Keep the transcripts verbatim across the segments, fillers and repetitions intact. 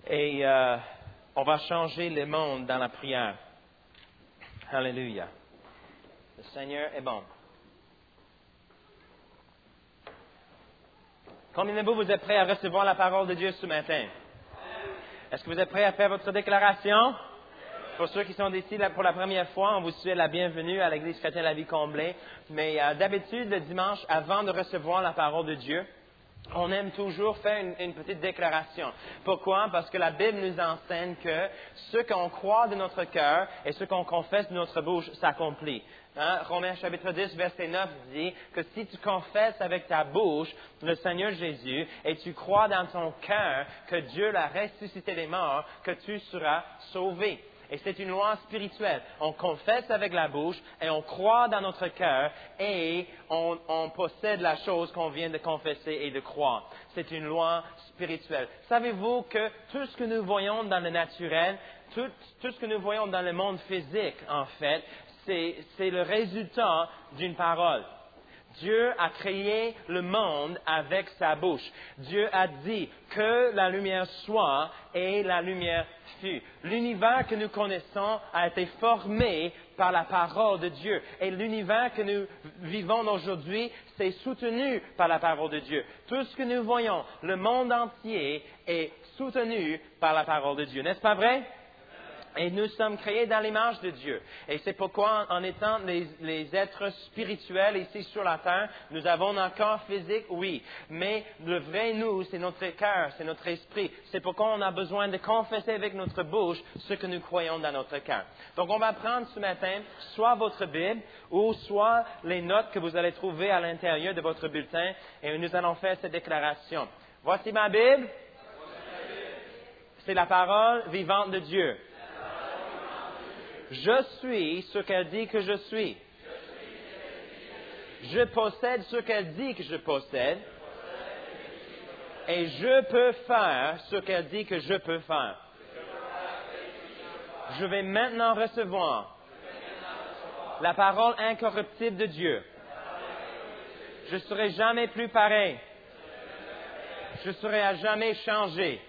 Et euh, on va changer le monde dans la prière. Alléluia. Le Seigneur est bon. Combien de vous, vous êtes prêts à recevoir la parole de Dieu ce matin? Est-ce que vous êtes prêts à faire votre déclaration? Pour ceux qui sont ici pour la première fois, on vous souhaite la bienvenue à l'Église chrétienne La Vie Comblée. Mais euh, d'habitude, le dimanche, avant de recevoir la parole de Dieu, on aime toujours faire une, une petite déclaration. Pourquoi? Parce que la Bible nous enseigne que ce qu'on croit de notre cœur et ce qu'on confesse de notre bouche s'accomplit. Hein? Romains chapitre dix, verset neuf dit que si tu confesses avec ta bouche le Seigneur Jésus et tu crois dans ton cœur que Dieu l'a ressuscité des morts, que tu seras sauvé. Et c'est une loi spirituelle. On confesse avec la bouche et on croit dans notre cœur et on, on possède la chose qu'on vient de confesser et de croire. C'est une loi spirituelle. Savez-vous que tout ce que nous voyons dans le naturel, tout, tout ce que nous voyons dans le monde physique, en fait, c'est, c'est le résultat d'une parole. Dieu a créé le monde avec sa bouche. Dieu a dit que la lumière soit et la lumière fut. L'univers que nous connaissons a été formé par la parole de Dieu. Et l'univers que nous vivons aujourd'hui, c'est soutenu par la parole de Dieu. Tout ce que nous voyons, le monde entier est soutenu par la parole de Dieu. N'est-ce pas vrai? Et nous sommes créés dans l'image de Dieu. Et c'est pourquoi, en étant les, les êtres spirituels ici sur la terre, nous avons un corps physique, oui. Mais le vrai nous, c'est notre cœur, c'est notre esprit. C'est pourquoi on a besoin de confesser avec notre bouche ce que nous croyons dans notre cœur. Donc, on va prendre ce matin soit votre Bible ou soit les notes que vous allez trouver à l'intérieur de votre bulletin et nous allons faire cette déclaration. Voici ma Bible. C'est la parole vivante de Dieu. Je suis ce qu'elle dit que je suis. Je possède ce qu'elle dit que je possède. Et je peux faire ce qu'elle dit que je peux faire. Je vais maintenant recevoir la parole incorruptible de Dieu. Je ne serai jamais plus pareil. Je serai à jamais changé.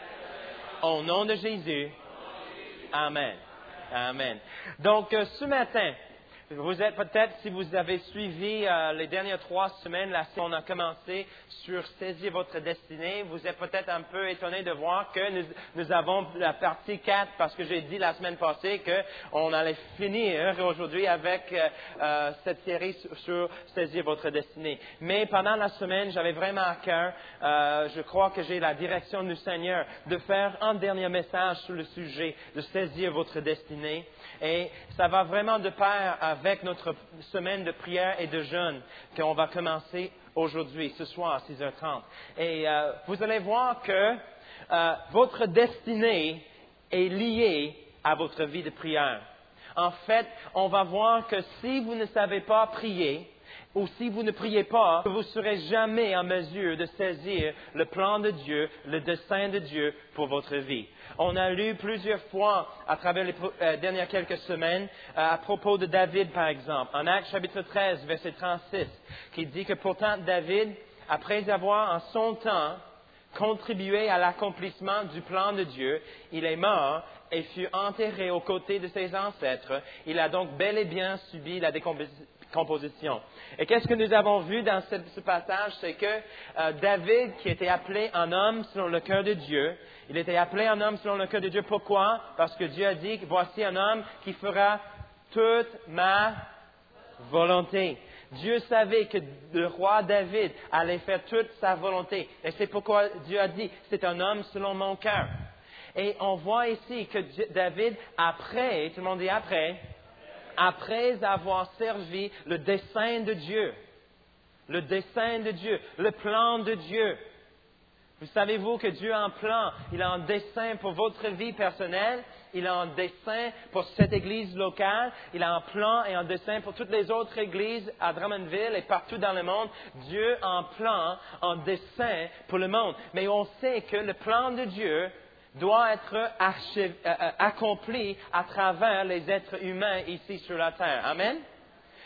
Au nom de Jésus. Amen. Amen. Donc, euh, ce matin, vous êtes peut-être, si vous avez suivi euh, les dernières trois semaines, là, on a commencé sur saisir votre destinée, vous êtes peut-être un peu étonné de voir que nous, nous avons la partie quatre, parce que j'ai dit la semaine passée qu'on allait finir aujourd'hui avec euh, euh, cette série sur, sur saisir votre destinée. Mais pendant la semaine, j'avais vraiment à cœur, euh, je crois que j'ai la direction du Seigneur, de faire un dernier message sur le sujet de saisir votre destinée. Et ça va vraiment de pair avec notre semaine de prière et de jeûne qu'on va commencer aujourd'hui, ce soir à six heures trente. Et euh, vous allez voir que euh, votre destinée est liée à votre vie de prière. En fait, on va voir que si vous ne savez pas prier, ou si vous ne priez pas, vous ne serez jamais en mesure de saisir le plan de Dieu, le dessein de Dieu pour votre vie. On a lu plusieurs fois à travers les euh, dernières quelques semaines euh, à propos de David, par exemple, en Actes chapitre treize, verset trente-six, qui dit que pourtant David, après avoir en son temps contribué à l'accomplissement du plan de Dieu, il est mort et fut enterré aux côtés de ses ancêtres. Il a donc bel et bien subi la décomposition. Composition. Et qu'est-ce que nous avons vu dans ce, ce passage? C'est que euh, David, qui était appelé un homme selon le cœur de Dieu, il était appelé un homme selon le cœur de Dieu. Pourquoi? Parce que Dieu a dit, voici un homme qui fera toute ma volonté. Dieu savait que le roi David allait faire toute sa volonté. Et c'est pourquoi Dieu a dit, c'est un homme selon mon cœur. Et on voit ici que David, après, tout le monde dit après, après avoir servi le dessein de Dieu, le dessein de Dieu, le plan de Dieu. Vous savez-vous que Dieu a un plan, il a un dessein pour votre vie personnelle, il a un dessein pour cette église locale, il a un plan et un dessein pour toutes les autres églises à Drummondville et partout dans le monde. Dieu a un plan, un dessein pour le monde. Mais on sait que le plan de Dieu doit être achevé, euh, accompli à travers les êtres humains ici sur la terre. Amen?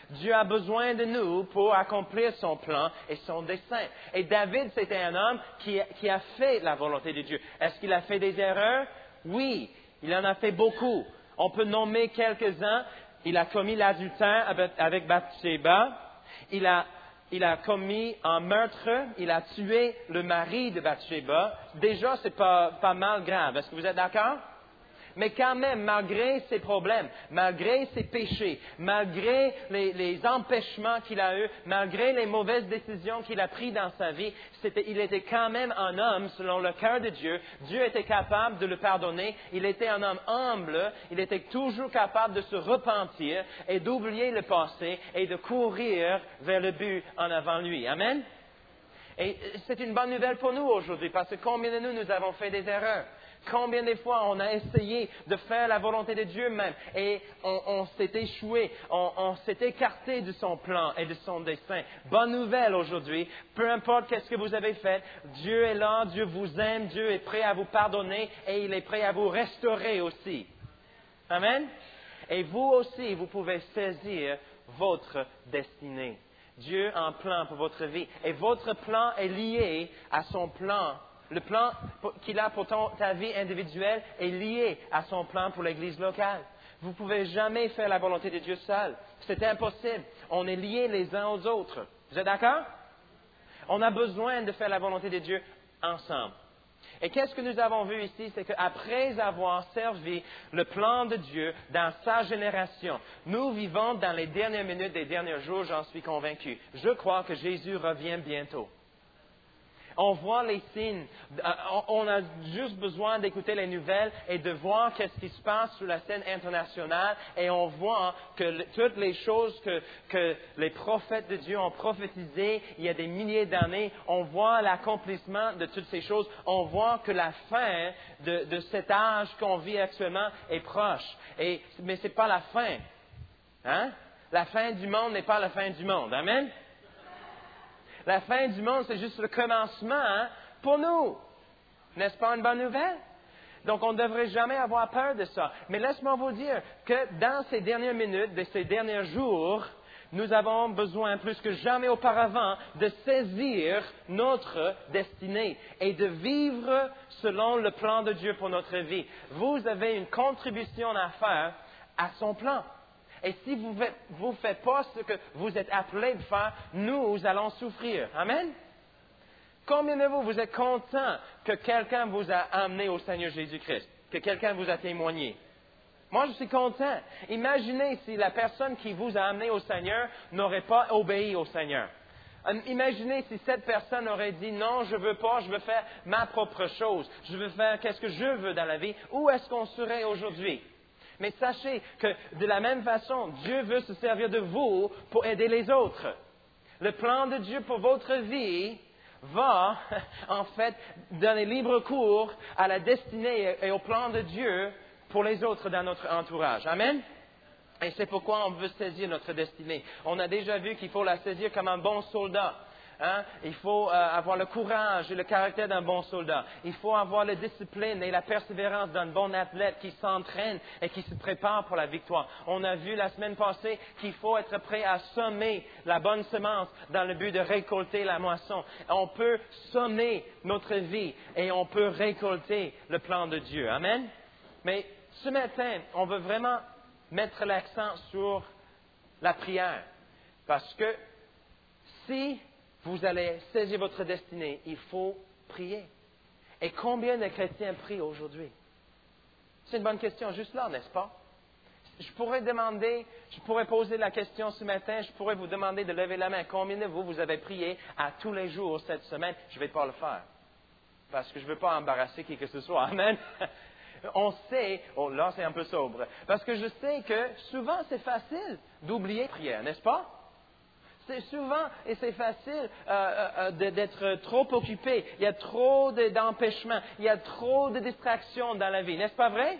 Dieu a besoin de nous pour accomplir son plan et son dessein. Et David, c'était un homme qui, qui a fait la volonté de Dieu. Est-ce qu'il a fait des erreurs? Oui, il en a fait beaucoup. On peut nommer quelques-uns. Il a commis l'adultère avec, avec Bathsheba. Il a, il a commis un meurtre. Il a tué le mari de Bathsheba. Déjà, c'est pas, pas mal grave. Est-ce que vous êtes d'accord? Mais quand même, malgré ses problèmes, malgré ses péchés, malgré les, les empêchements qu'il a eus, malgré les mauvaises décisions qu'il a prises dans sa vie, c'était, il était quand même un homme selon le cœur de Dieu. Dieu était capable de le pardonner. Il était un homme humble. Il était toujours capable de se repentir et d'oublier le passé et de courir vers le but en avant lui. Amen? Et c'est une bonne nouvelle pour nous aujourd'hui parce que combien de nous, nous avons fait des erreurs? Combien de fois on a essayé de faire la volonté de Dieu même et on, on s'est échoué, on, on s'est écarté de son plan et de son dessein. Bonne nouvelle aujourd'hui, peu importe qu'est-ce que vous avez fait, Dieu est là, Dieu vous aime, Dieu est prêt à vous pardonner et il est prêt à vous restaurer aussi. Amen? Et vous aussi, vous pouvez saisir votre destinée. Dieu a un plan pour votre vie et votre plan est lié à son plan. Le plan qu'il a pour ton, ta vie individuelle est lié à son plan pour l'Église locale. Vous ne pouvez jamais faire la volonté de Dieu seul. C'est impossible. On est liés les uns aux autres. Vous êtes d'accord? On a besoin de faire la volonté de Dieu ensemble. Et qu'est-ce que nous avons vu ici? C'est qu'après avoir servi le plan de Dieu dans sa génération, nous vivons dans les dernières minutes des derniers jours, j'en suis convaincu. Je crois que Jésus revient bientôt. On voit les signes. On a juste besoin d'écouter les nouvelles et de voir qu'est-ce qui se passe sur la scène internationale. Et on voit que le, toutes les choses que, que les prophètes de Dieu ont prophétisées il y a des milliers d'années, on voit l'accomplissement de toutes ces choses. On voit que la fin de, de cet âge qu'on vit actuellement est proche. Et, mais ce n'est pas la fin. Hein? La fin du monde n'est pas la fin du monde. Amen? La fin du monde, c'est juste le commencement hein, pour nous. N'est-ce pas une bonne nouvelle? Donc, on ne devrait jamais avoir peur de ça. Mais laisse-moi vous dire que dans ces dernières minutes, de ces derniers jours, nous avons besoin, plus que jamais auparavant, de saisir notre destinée et de vivre selon le plan de Dieu pour notre vie. Vous avez une contribution à faire à son plan. Et si vous ne faites pas ce que vous êtes appelés de faire, nous allons souffrir. Amen? Combien de vous, vous êtes contents que quelqu'un vous a amené au Seigneur Jésus-Christ? Que quelqu'un vous a témoigné? Moi, je suis content. Imaginez si la personne qui vous a amené au Seigneur n'aurait pas obéi au Seigneur. Imaginez si cette personne aurait dit non, je ne veux pas, je veux faire ma propre chose. Je veux faire qu'est-ce que je veux dans la vie. Où est-ce qu'on serait aujourd'hui? Mais sachez que de la même façon, Dieu veut se servir de vous pour aider les autres. Le plan de Dieu pour votre vie va, en fait, donner libre cours à la destinée et au plan de Dieu pour les autres dans notre entourage. Amen? Et c'est pourquoi on veut saisir notre destinée. On a déjà vu qu'il faut la saisir comme un bon soldat. Hein? Il faut euh, avoir le courage et le caractère d'un bon soldat. Il faut avoir la discipline et la persévérance d'un bon athlète qui s'entraîne et qui se prépare pour la victoire. On a vu la semaine passée qu'il faut être prêt à semer la bonne semence dans le but de récolter la moisson. On peut semer notre vie et on peut récolter le plan de Dieu. Amen? Mais ce matin, on veut vraiment mettre l'accent sur la prière. Parce que si vous allez saisir votre destinée, il faut prier. Et combien de chrétiens prient aujourd'hui? C'est une bonne question, juste là, n'est-ce pas? Je pourrais demander, je pourrais poser la question ce matin, je pourrais vous demander de lever la main. Combien de vous, vous avez prié à tous les jours cette semaine? Je ne vais pas le faire. Parce que je ne veux pas embarrasser qui que ce soit. Amen. On sait, oh là c'est un peu sobre, parce que je sais que souvent c'est facile d'oublier la prière, n'est-ce pas? C'est souvent, et c'est facile euh, euh, d'être trop occupé. Il y a trop de, d'empêchements, il y a trop de distractions dans la vie, n'est-ce pas vrai?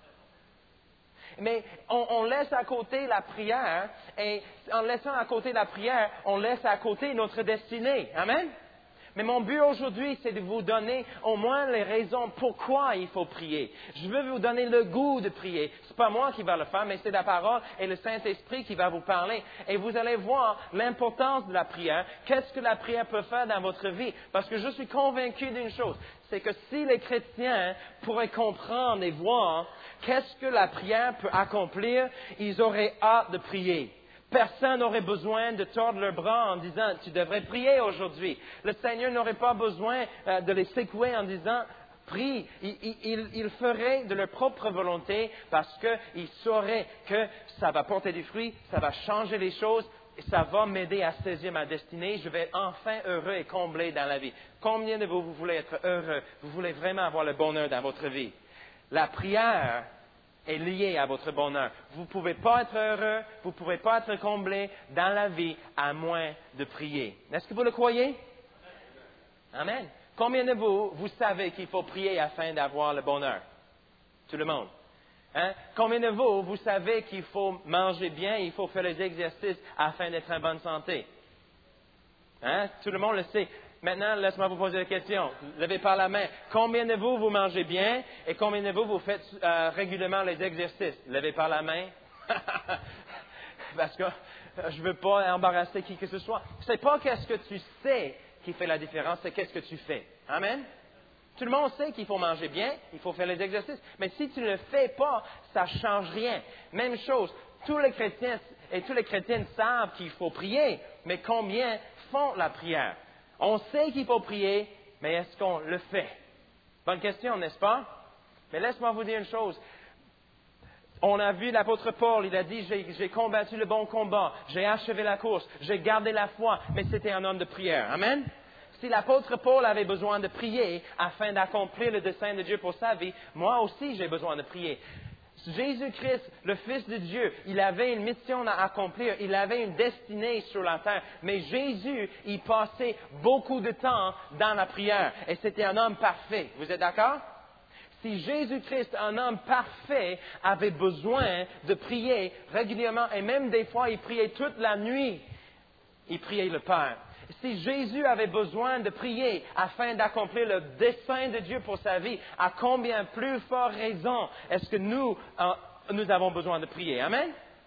Mais on, on laisse à côté la prière, et en laissant à côté la prière, on laisse à côté notre destinée. Amen? Mais mon but aujourd'hui, c'est de vous donner au moins les raisons pourquoi il faut prier. Je veux vous donner le goût de prier. C'est pas moi qui va le faire, mais c'est la parole et le Saint-Esprit qui va vous parler. Et vous allez voir l'importance de la prière. Qu'est-ce que la prière peut faire dans votre vie? Parce que je suis convaincu d'une chose, c'est que si les chrétiens pourraient comprendre et voir qu'est-ce que la prière peut accomplir, ils auraient hâte de prier. Personne n'aurait besoin de tordre leurs bras en disant « tu devrais prier aujourd'hui ». Le Seigneur n'aurait pas besoin euh, de les secouer en disant « prie ». Il, il, il ferait de leur propre volonté parce qu'ils sauraient que ça va porter du fruit, ça va changer les choses, et ça va m'aider à saisir ma destinée. Je vais être enfin heureux et comblé dans la vie. Combien de vous, vous voulez être heureux? Vous voulez vraiment avoir le bonheur dans votre vie? La prière est lié à votre bonheur. Vous ne pouvez pas être heureux, vous ne pouvez pas être comblé dans la vie à moins de prier. Est-ce que vous le croyez? Amen. Combien de vous, vous savez qu'il faut prier afin d'avoir le bonheur? Tout le monde. Hein? Combien de vous, vous savez qu'il faut manger bien, il faut faire les exercices afin d'être en bonne santé? Hein? Tout le monde le sait. Maintenant, laisse-moi vous poser la question. Levez par la main. Combien de vous, vous mangez bien et combien de vous, vous faites euh, régulièrement les exercices? Levez par la main. Parce que euh, je ne veux pas embarrasser qui que ce soit. Ce n'est pas qu'est-ce que tu sais qui fait la différence, c'est qu'est-ce que tu fais. Amen? Tout le monde sait qu'il faut manger bien, il faut faire les exercices. Mais si tu ne le fais pas, ça ne change rien. Même chose, tous les chrétiens et tous les chrétiennes savent qu'il faut prier, mais combien font la prière? On sait qu'il faut prier, mais est-ce qu'on le fait? Bonne question, n'est-ce pas? Mais laisse-moi vous dire une chose. On a vu l'apôtre Paul, il a dit, j'ai, j'ai combattu le bon combat, j'ai achevé la course, j'ai gardé la foi, mais c'était un homme de prière. Amen? Si l'apôtre Paul avait besoin de prier afin d'accomplir le dessein de Dieu pour sa vie, moi aussi j'ai besoin de prier. Jésus-Christ, le Fils de Dieu, il avait une mission à accomplir, il avait une destinée sur la terre. Mais Jésus, il passait beaucoup de temps dans la prière et c'était un homme parfait. Vous êtes d'accord? Si Jésus-Christ, un homme parfait, avait besoin de prier régulièrement et même des fois il priait toute la nuit, il priait le Père. Si Jésus avait besoin de prier afin d'accomplir le dessein de Dieu pour sa vie, à combien plus fort raison est-ce que nous, euh, nous avons besoin de prier? Amen?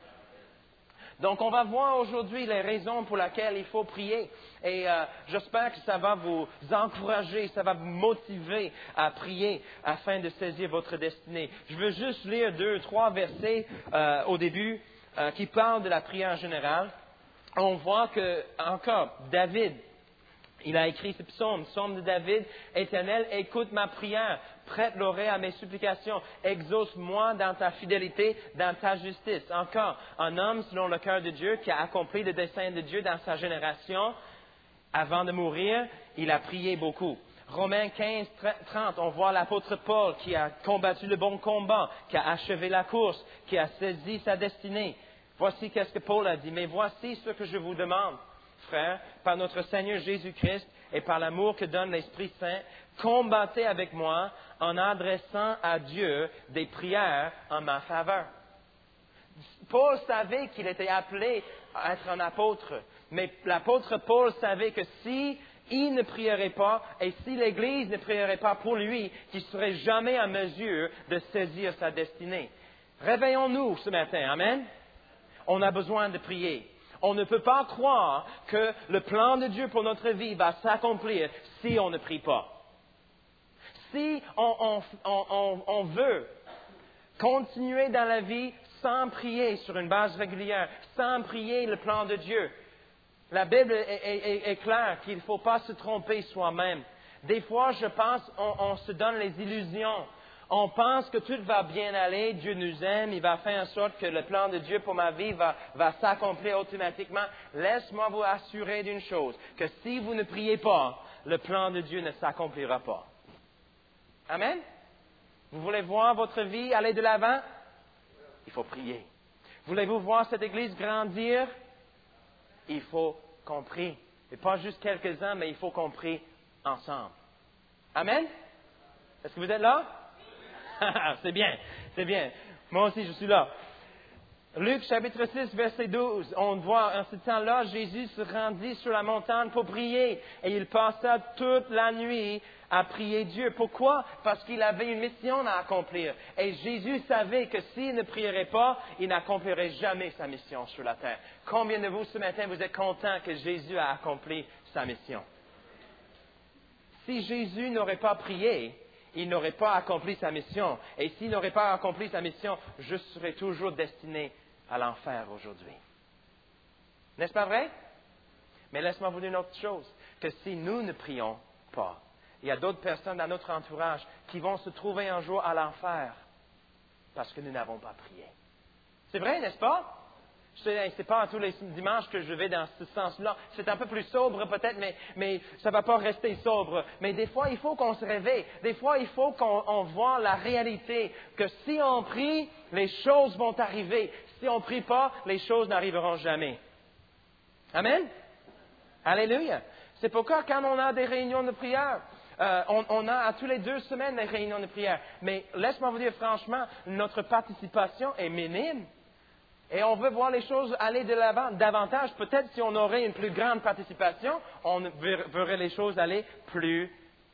Donc, on va voir aujourd'hui les raisons pour lesquelles il faut prier. Et euh, j'espère que ça va vous encourager, ça va vous motiver à prier afin de saisir votre destinée. Je veux juste lire deux, trois versets euh, au début euh, qui parlent de la prière en général. On voit que, encore, David, il a écrit ce psaume, psaume de David, « Éternel, écoute ma prière, prête l'oreille à mes supplications, exauce-moi dans ta fidélité, dans ta justice. » Encore, un homme selon le cœur de Dieu qui a accompli le dessein de Dieu dans sa génération, avant de mourir, il a prié beaucoup. Romains quinze, trente, on voit l'apôtre Paul qui a combattu le bon combat, qui a achevé la course, qui a saisi sa destinée. Voici qu'est-ce que Paul a dit. « Mais voici ce que je vous demande, frères, par notre Seigneur Jésus-Christ et par l'amour que donne l'Esprit Saint, combattez avec moi en adressant à Dieu des prières en ma faveur. » Paul savait qu'il était appelé à être un apôtre, mais l'apôtre Paul savait que si il ne prierait pas et si l'Église ne prierait pas pour lui, qu'il ne serait jamais en mesure de saisir sa destinée. Réveillons-nous ce matin. Amen. On a besoin de prier. On ne peut pas croire que le plan de Dieu pour notre vie va s'accomplir si on ne prie pas. Si on, on, on, on veut continuer dans la vie sans prier sur une base régulière, sans prier le plan de Dieu, la Bible est, est, est claire qu'il ne faut pas se tromper soi-même. Des fois, je pense, on, on se donne les illusions. On pense que tout va bien aller, Dieu nous aime, il va faire en sorte que le plan de Dieu pour ma vie va, va s'accomplir automatiquement. Laisse-moi vous assurer d'une chose, que si vous ne priez pas, le plan de Dieu ne s'accomplira pas. Amen? Vous voulez voir votre vie aller de l'avant? Il faut prier. Voulez-vous voir cette Église grandir? Il faut qu'on prie. Et pas juste quelques-uns, mais il faut qu'on prie ensemble. Amen? Est-ce que vous êtes là? C'est bien, c'est bien. Moi aussi, je suis là. Luc chapitre six, verset douze, on voit en ce temps-là, Jésus se rendit sur la montagne pour prier et il passa toute la nuit à prier Dieu. Pourquoi? Parce qu'il avait une mission à accomplir. Et Jésus savait que s'il ne prierait pas, il n'accomplirait jamais sa mission sur la terre. Combien de vous ce matin, vous êtes contents que Jésus a accompli sa mission? Si Jésus n'aurait pas prié, il n'aurait pas accompli sa mission. Et s'il n'aurait pas accompli sa mission, je serais toujours destiné à l'enfer aujourd'hui. N'est-ce pas vrai? Mais laisse-moi vous dire une autre chose, que si nous ne prions pas, il y a d'autres personnes dans notre entourage qui vont se trouver un jour à l'enfer parce que nous n'avons pas prié. C'est vrai, n'est-ce pas? Ce n'est pas tous les dimanches que je vais dans ce sens-là. C'est un peu plus sobre peut-être, mais, mais ça ne va pas rester sobre. Mais des fois, il faut qu'on se réveille. Des fois, il faut qu'on on voit la réalité, que si on prie, les choses vont arriver. Si on ne prie pas, les choses n'arriveront jamais. Amen? Alléluia. C'est pourquoi quand on a des réunions de prière, euh, on, on a à tous les deux semaines des réunions de prière. Mais laisse-moi vous dire franchement, notre participation est minime. Et on veut voir les choses aller de l'avant davantage. Peut-être si on aurait une plus grande participation, on verrait les choses aller plus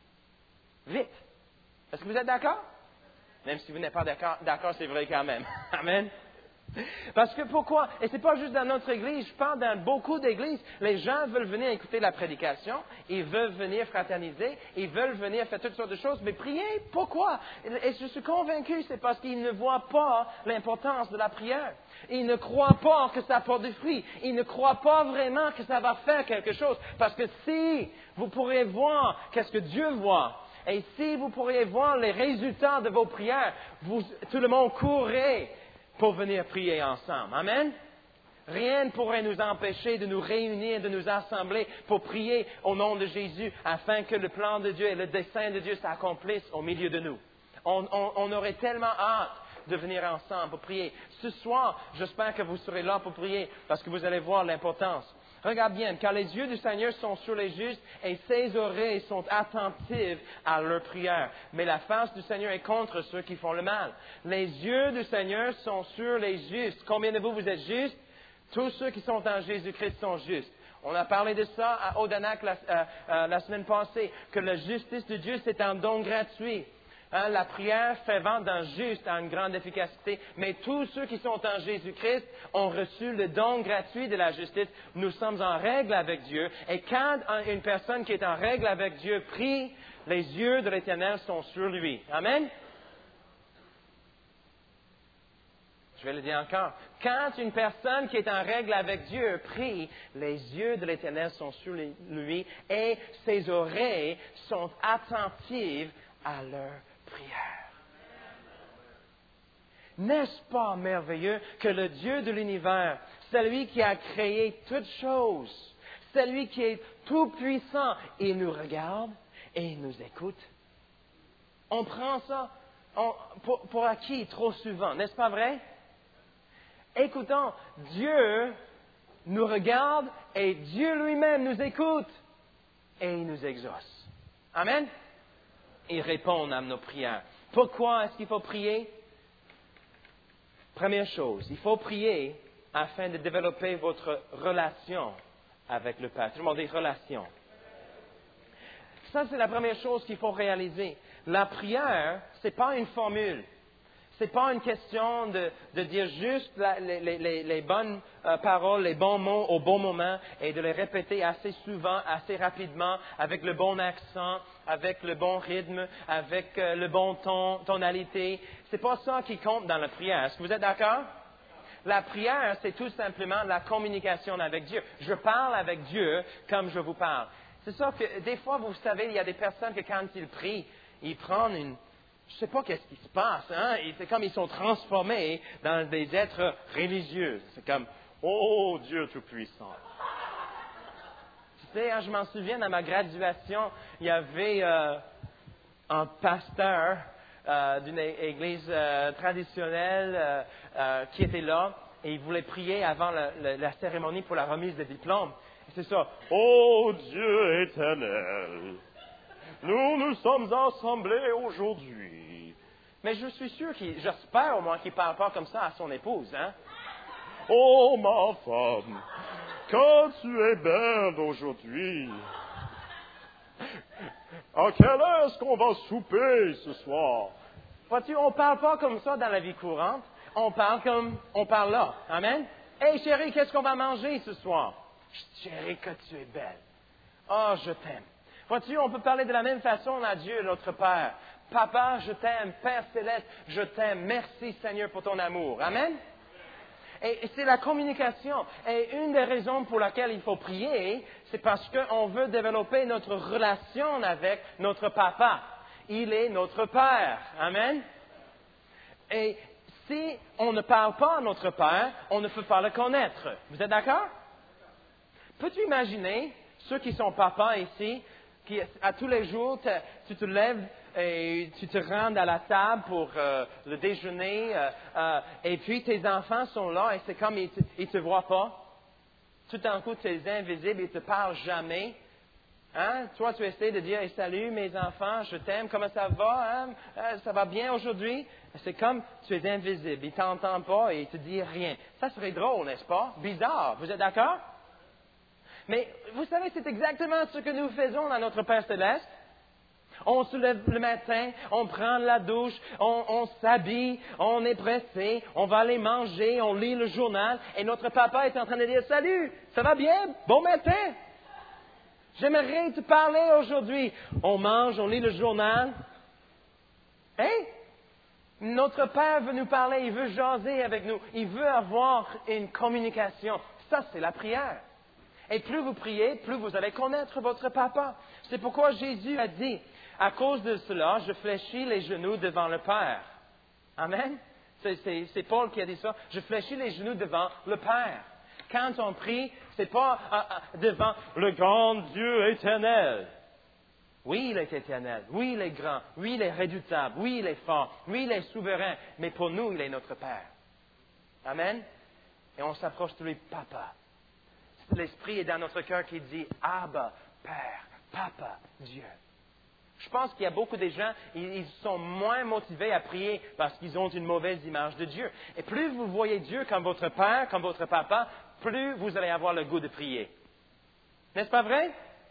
vite. Est-ce que vous êtes d'accord? Même si vous n'êtes pas d'accord, d'accord, c'est vrai quand même. Amen. Parce que pourquoi? Et c'est pas juste dans notre église, je parle dans beaucoup d'églises. Les gens veulent venir écouter la prédication, ils veulent venir fraterniser, ils veulent venir faire toutes sortes de choses, mais prier, pourquoi? Et je suis convaincu, c'est parce qu'ils ne voient pas l'importance de la prière. Ils ne croient pas que ça apporte des fruits. Ils ne croient pas vraiment que ça va faire quelque chose. Parce que si vous pourriez voir qu'est-ce que Dieu voit, et si vous pourriez voir les résultats de vos prières, vous, tout le monde courrait pour venir prier ensemble. Amen? Rien ne pourrait nous empêcher de nous réunir, de nous assembler pour prier au nom de Jésus afin que le plan de Dieu et le dessein de Dieu s'accomplissent au milieu de nous. On, on, on aurait tellement hâte de venir ensemble pour prier. Ce soir, j'espère que vous serez là pour prier parce que vous allez voir l'importance. Regarde bien, car les yeux du Seigneur sont sur les justes et ses oreilles sont attentives à leur prière. Mais la face du Seigneur est contre ceux qui font le mal. Les yeux du Seigneur sont sur les justes. Combien de vous, vous êtes justes? Tous ceux qui sont en Jésus-Christ sont justes. On a parlé de ça à Odanak la, euh, euh, la semaine passée, que la justice de Dieu, c'est un don gratuit. Hein, la prière fervente d'un juste a une grande efficacité, mais tous ceux qui sont en Jésus-Christ ont reçu le don gratuit de la justice. Nous sommes en règle avec Dieu, et quand une personne qui est en règle avec Dieu prie, les yeux de l'Éternel sont sur lui. Amen? Je vais le dire encore. Quand une personne qui est en règle avec Dieu prie, les yeux de l'Éternel sont sur lui, et ses oreilles sont attentives à leur prière. N'est-ce pas merveilleux que le Dieu de l'univers, celui qui a créé toutes choses, celui qui est tout puissant, il nous regarde et il nous écoute? On prend ça on, pour, pour acquis trop souvent, n'est-ce pas vrai? Écoutons, Dieu nous regarde et Dieu lui-même nous écoute et il nous exauce. Amen? Il répond à nos prières. Pourquoi est-ce qu'il faut prier? Première chose, il faut prier afin de développer votre relation avec le Père. Tout le monde dit relation. Ça, c'est la première chose qu'il faut réaliser. La prière, ce n'est pas une formule. Ce n'est pas une question de, de dire juste la, les, les, les bonnes euh, paroles, les bons mots au bon moment et de les répéter assez souvent, assez rapidement, avec le bon accent, avec le bon rythme, avec euh, le bon ton, tonalité. Ce n'est pas ça qui compte dans la prière. Est-ce que vous êtes d'accord? La prière, c'est tout simplement la communication avec Dieu. Je parle avec Dieu comme je vous parle. C'est ça que des fois, vous savez, il y a des personnes que quand ils prient, ils prennent une... Je ne sais pas qu'est-ce qui se passe, hein? C'est comme ils sont transformés dans des êtres religieux. C'est comme, oh Dieu Tout-Puissant. Tu sais, hein, je m'en souviens, à ma graduation, il y avait euh, un pasteur euh, d'une église euh, traditionnelle euh, euh, qui était là et il voulait prier avant la, la, la cérémonie pour la remise des diplômes. Et c'est ça, oh Dieu éternel. Nous nous sommes assemblés aujourd'hui. Mais je suis sûr qu'il, j'espère au moins qu'il ne parle pas comme ça à son épouse, hein? Oh, ma femme, quand tu es belle aujourd'hui. À quelle heure est-ce qu'on va souper ce soir? Vois-tu, on ne parle pas comme ça dans la vie courante. On parle comme on parle là. Amen? Hey chérie, qu'est-ce qu'on va manger ce soir? Chérie, que tu es belle. Oh, je t'aime. Vois-tu, on peut parler de la même façon à Dieu, notre Père. Papa, je t'aime. Père céleste, je t'aime. Merci Seigneur pour ton amour. Amen? Et c'est la communication. Et une des raisons pour laquelle il faut prier, c'est parce qu'on veut développer notre relation avec notre papa. Il est notre Père. Amen? Et si on ne parle pas à notre Père, on ne peut pas le connaître. Vous êtes d'accord? Peux-tu imaginer ceux qui sont papas ici, qui à tous les jours, te, tu te lèves et tu te rends à la table pour euh, le déjeuner, euh, euh, et puis tes enfants sont là et c'est comme ils ne te, te voient pas. Tout d'un coup, tu es invisible, ils ne te parlent jamais. Hein? Toi, tu essaies de dire hey, « Salut mes enfants, je t'aime, comment ça va? Hein? Euh, ça va bien aujourd'hui? » C'est comme tu es invisible, ils ne t'entendent pas et ils ne te disent rien. Ça serait drôle, n'est-ce pas? Bizarre, vous êtes d'accord? Mais vous savez, c'est exactement ce que nous faisons dans notre Père Céleste. On se lève le matin, on prend la douche, on, on s'habille, on est pressé, on va aller manger, on lit le journal et notre papa est en train de dire « Salut, ça va bien? Bon matin! J'aimerais te parler aujourd'hui. » On mange, on lit le journal. Hein? Notre Père veut nous parler, il veut jaser avec nous, il veut avoir une communication. Ça, c'est la prière. Et plus vous priez, plus vous allez connaître votre papa. C'est pourquoi Jésus a dit, à cause de cela, je fléchis les genoux devant le Père. Amen? C'est, c'est, c'est Paul qui a dit ça. Je fléchis les genoux devant le Père. Quand on prie, c'est pas euh, euh, devant le grand Dieu éternel. Oui, il est éternel. Oui, il est grand. Oui, il est redoutable. Oui, il est fort. Oui, il est souverain. Mais pour nous, il est notre Père. Amen? Et on s'approche de lui, Papa. L'Esprit est dans notre cœur qui dit « Abba, Père, Papa, Dieu ». Je pense qu'il y a beaucoup de gens, ils sont moins motivés à prier parce qu'ils ont une mauvaise image de Dieu. Et plus vous voyez Dieu comme votre Père, comme votre Papa, plus vous allez avoir le goût de prier. N'est-ce pas vrai?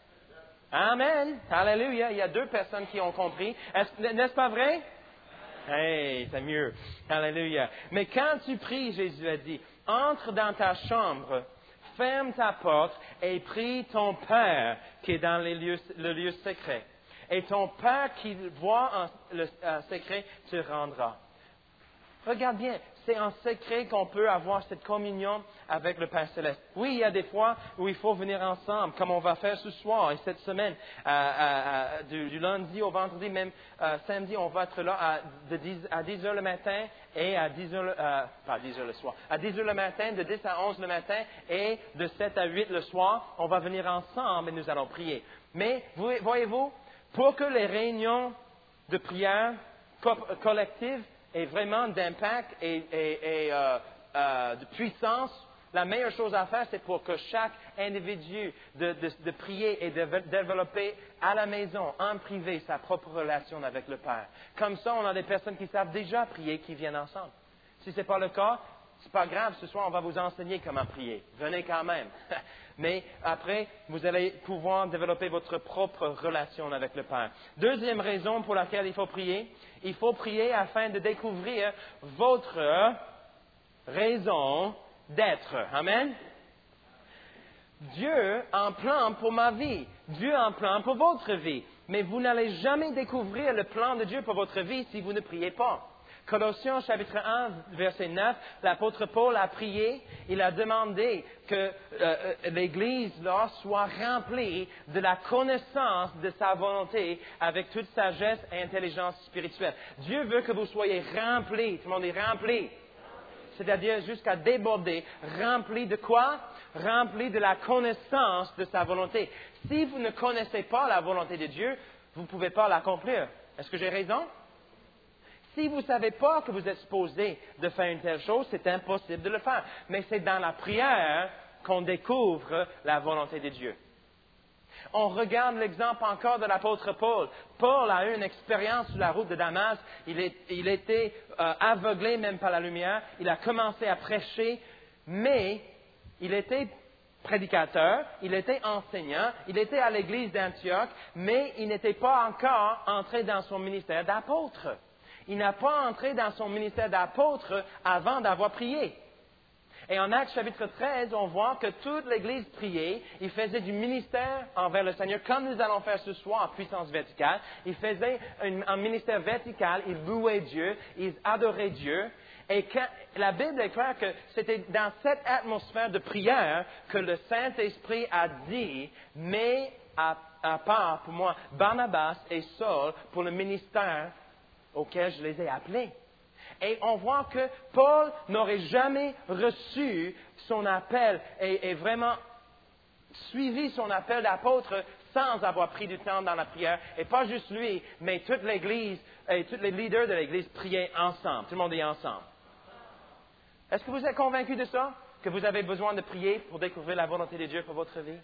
Amen. Alléluia. Il y a deux personnes qui ont compris. Est-ce, n'est-ce pas vrai? Hey, c'est mieux. Alléluia. Mais quand tu pries, Jésus a dit, entre dans ta chambre, ferme ta porte et prie ton Père qui est dans les lieux, le lieu secret. Et ton Père qui voit en, le en secret te rendra. Regarde bien, c'est en secret qu'on peut avoir cette communion avec le Père Céleste. Oui, il y a des fois où il faut venir ensemble, comme on va faire ce soir et cette semaine, euh, euh, du, du lundi au vendredi, même euh, samedi, on va être là à, de dix, à dix heures le matin et à dix heures, euh, pas dix heures le soir, à dix heures le matin, de dix à onze le matin et de sept à huit le soir, on va venir ensemble et nous allons prier. Mais, voyez-vous, pour que les réunions de prière co- collectives aient vraiment d'impact et, et, et euh, euh, de puissance, la meilleure chose à faire, c'est pour que chaque individu de, de, de prier et de développer à la maison, en privé, sa propre relation avec le Père. Comme ça, on a des personnes qui savent déjà prier, qui viennent ensemble. Si ce n'est pas le cas, ce n'est pas grave, ce soir, on va vous enseigner comment prier. Venez quand même. Mais après, vous allez pouvoir développer votre propre relation avec le Père. Deuxième raison pour laquelle il faut prier, il faut prier afin de découvrir votre raison d'être. Amen. Dieu a un plan pour ma vie. Dieu a un plan pour votre vie. Mais vous n'allez jamais découvrir le plan de Dieu pour votre vie si vous ne priez pas. Colossiens chapitre un, verset neuf, l'apôtre Paul a prié, il a demandé que euh, l'Église là soit remplie de la connaissance de sa volonté avec toute sagesse et intelligence spirituelle. Dieu veut que vous soyez remplis, tout le monde est rempli, c'est-à-dire jusqu'à déborder, rempli de quoi? Rempli de la connaissance de sa volonté. Si vous ne connaissez pas la volonté de Dieu, vous ne pouvez pas l'accomplir. Est-ce que j'ai raison? Si vous ne savez pas que vous êtes supposé de faire une telle chose, c'est impossible de le faire. Mais c'est dans la prière qu'on découvre la volonté de Dieu. On regarde l'exemple encore de l'apôtre Paul. Paul a eu une expérience sur la route de Damas. Il, est, il était euh, aveuglé même par la lumière. Il a commencé à prêcher mais il était prédicateur, il était enseignant, il était à l'église d'Antioche, mais il n'était pas encore entré dans son ministère d'apôtre. Il n'a pas entré dans son ministère d'apôtre avant d'avoir prié. Et en Actes chapitre treize, on voit que toute l'Église priait, il faisait du ministère envers le Seigneur, comme nous allons faire ce soir en puissance verticale. Il faisait un, un ministère vertical, il louait Dieu, il adorait Dieu. Et quand, la Bible déclare que c'était dans cette atmosphère de prière que le Saint-Esprit a dit, mais à, à part pour moi, Barnabas et Saul pour le ministère auquel je les ai appelés. Et on voit que Paul n'aurait jamais reçu son appel et, et vraiment suivi son appel d'apôtre sans avoir pris du temps dans la prière. Et pas juste lui, mais toute l'Église et tous les leaders de l'Église priaient ensemble. Tout le monde est ensemble. Est-ce que vous êtes convaincus de ça? Que vous avez besoin de prier pour découvrir la volonté de Dieu pour votre vie?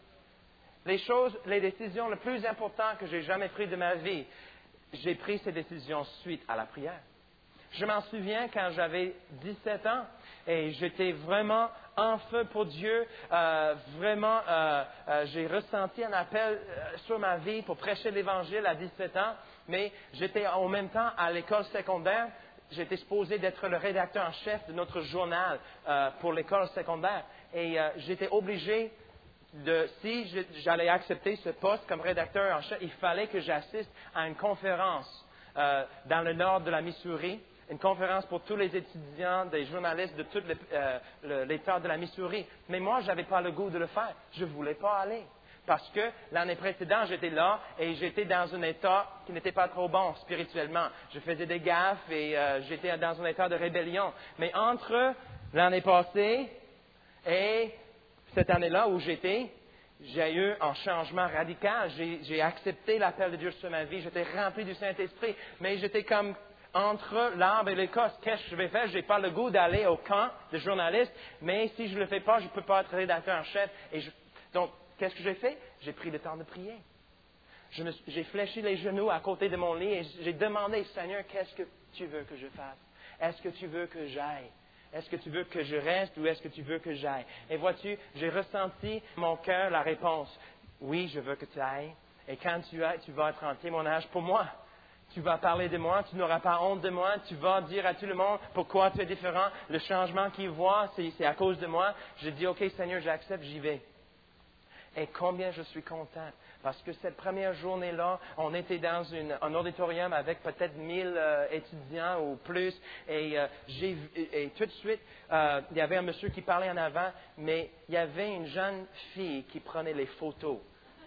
Les choses, les décisions les plus importantes que j'ai jamais prises de ma vie, j'ai pris ces décisions suite à la prière. Je m'en souviens quand j'avais dix-sept ans et j'étais vraiment en feu pour Dieu. Euh, vraiment, euh, euh, j'ai ressenti un appel euh, sur ma vie pour prêcher l'Évangile à dix-sept ans, mais j'étais en même temps à l'école secondaire. J'étais supposé d'être le rédacteur en chef de notre journal euh, pour l'école secondaire et euh, j'étais obligé de, si je, j'allais accepter ce poste comme rédacteur en chef, il fallait que j'assiste à une conférence euh, dans le nord de la Missouri. Une conférence pour tous les étudiants, des journalistes de tout le, euh, l'État de la Missouri. Mais moi, je n'avais pas le goût de le faire. Je ne voulais pas aller. Parce que l'année précédente, j'étais là et j'étais dans un état qui n'était pas trop bon spirituellement. Je faisais des gaffes et euh, j'étais dans un état de rébellion. Mais entre l'année passée et cette année-là où j'étais, j'ai eu un changement radical. J'ai, j'ai accepté l'appel de Dieu sur ma vie. J'étais rempli du Saint-Esprit. Mais j'étais comme entre l'arbre et l'écorce. Qu'est-ce que je vais faire? Je n'ai pas le goût d'aller au camp de journalistes, mais si je ne le fais pas, je ne peux pas être rédacteur en chef. Et je... Donc, qu'est-ce que j'ai fait? J'ai pris le temps de prier. Je me... J'ai fléchi les genoux à côté de mon lit et j'ai demandé, Seigneur, qu'est-ce que tu veux que je fasse? Est-ce que tu veux que j'aille? Est-ce que tu veux que je reste ou est-ce que tu veux que j'aille? Et vois-tu, j'ai ressenti mon cœur la réponse. Oui, je veux que tu ailles. Et quand tu ailles, tu vas être en témoignage pour moi. Tu vas parler de moi, tu n'auras pas honte de moi, tu vas dire à tout le monde pourquoi tu es différent. Le changement qu'ils voient, c'est, c'est à cause de moi. Je dis, OK, Seigneur, j'accepte, j'y vais. Et combien je suis content. Parce que cette première journée-là, on était dans une, un auditorium avec peut-être mille euh, étudiants ou plus. Et, euh, j'ai, et, et tout de suite, euh, il y avait un monsieur qui parlait en avant, mais il y avait une jeune fille qui prenait les photos.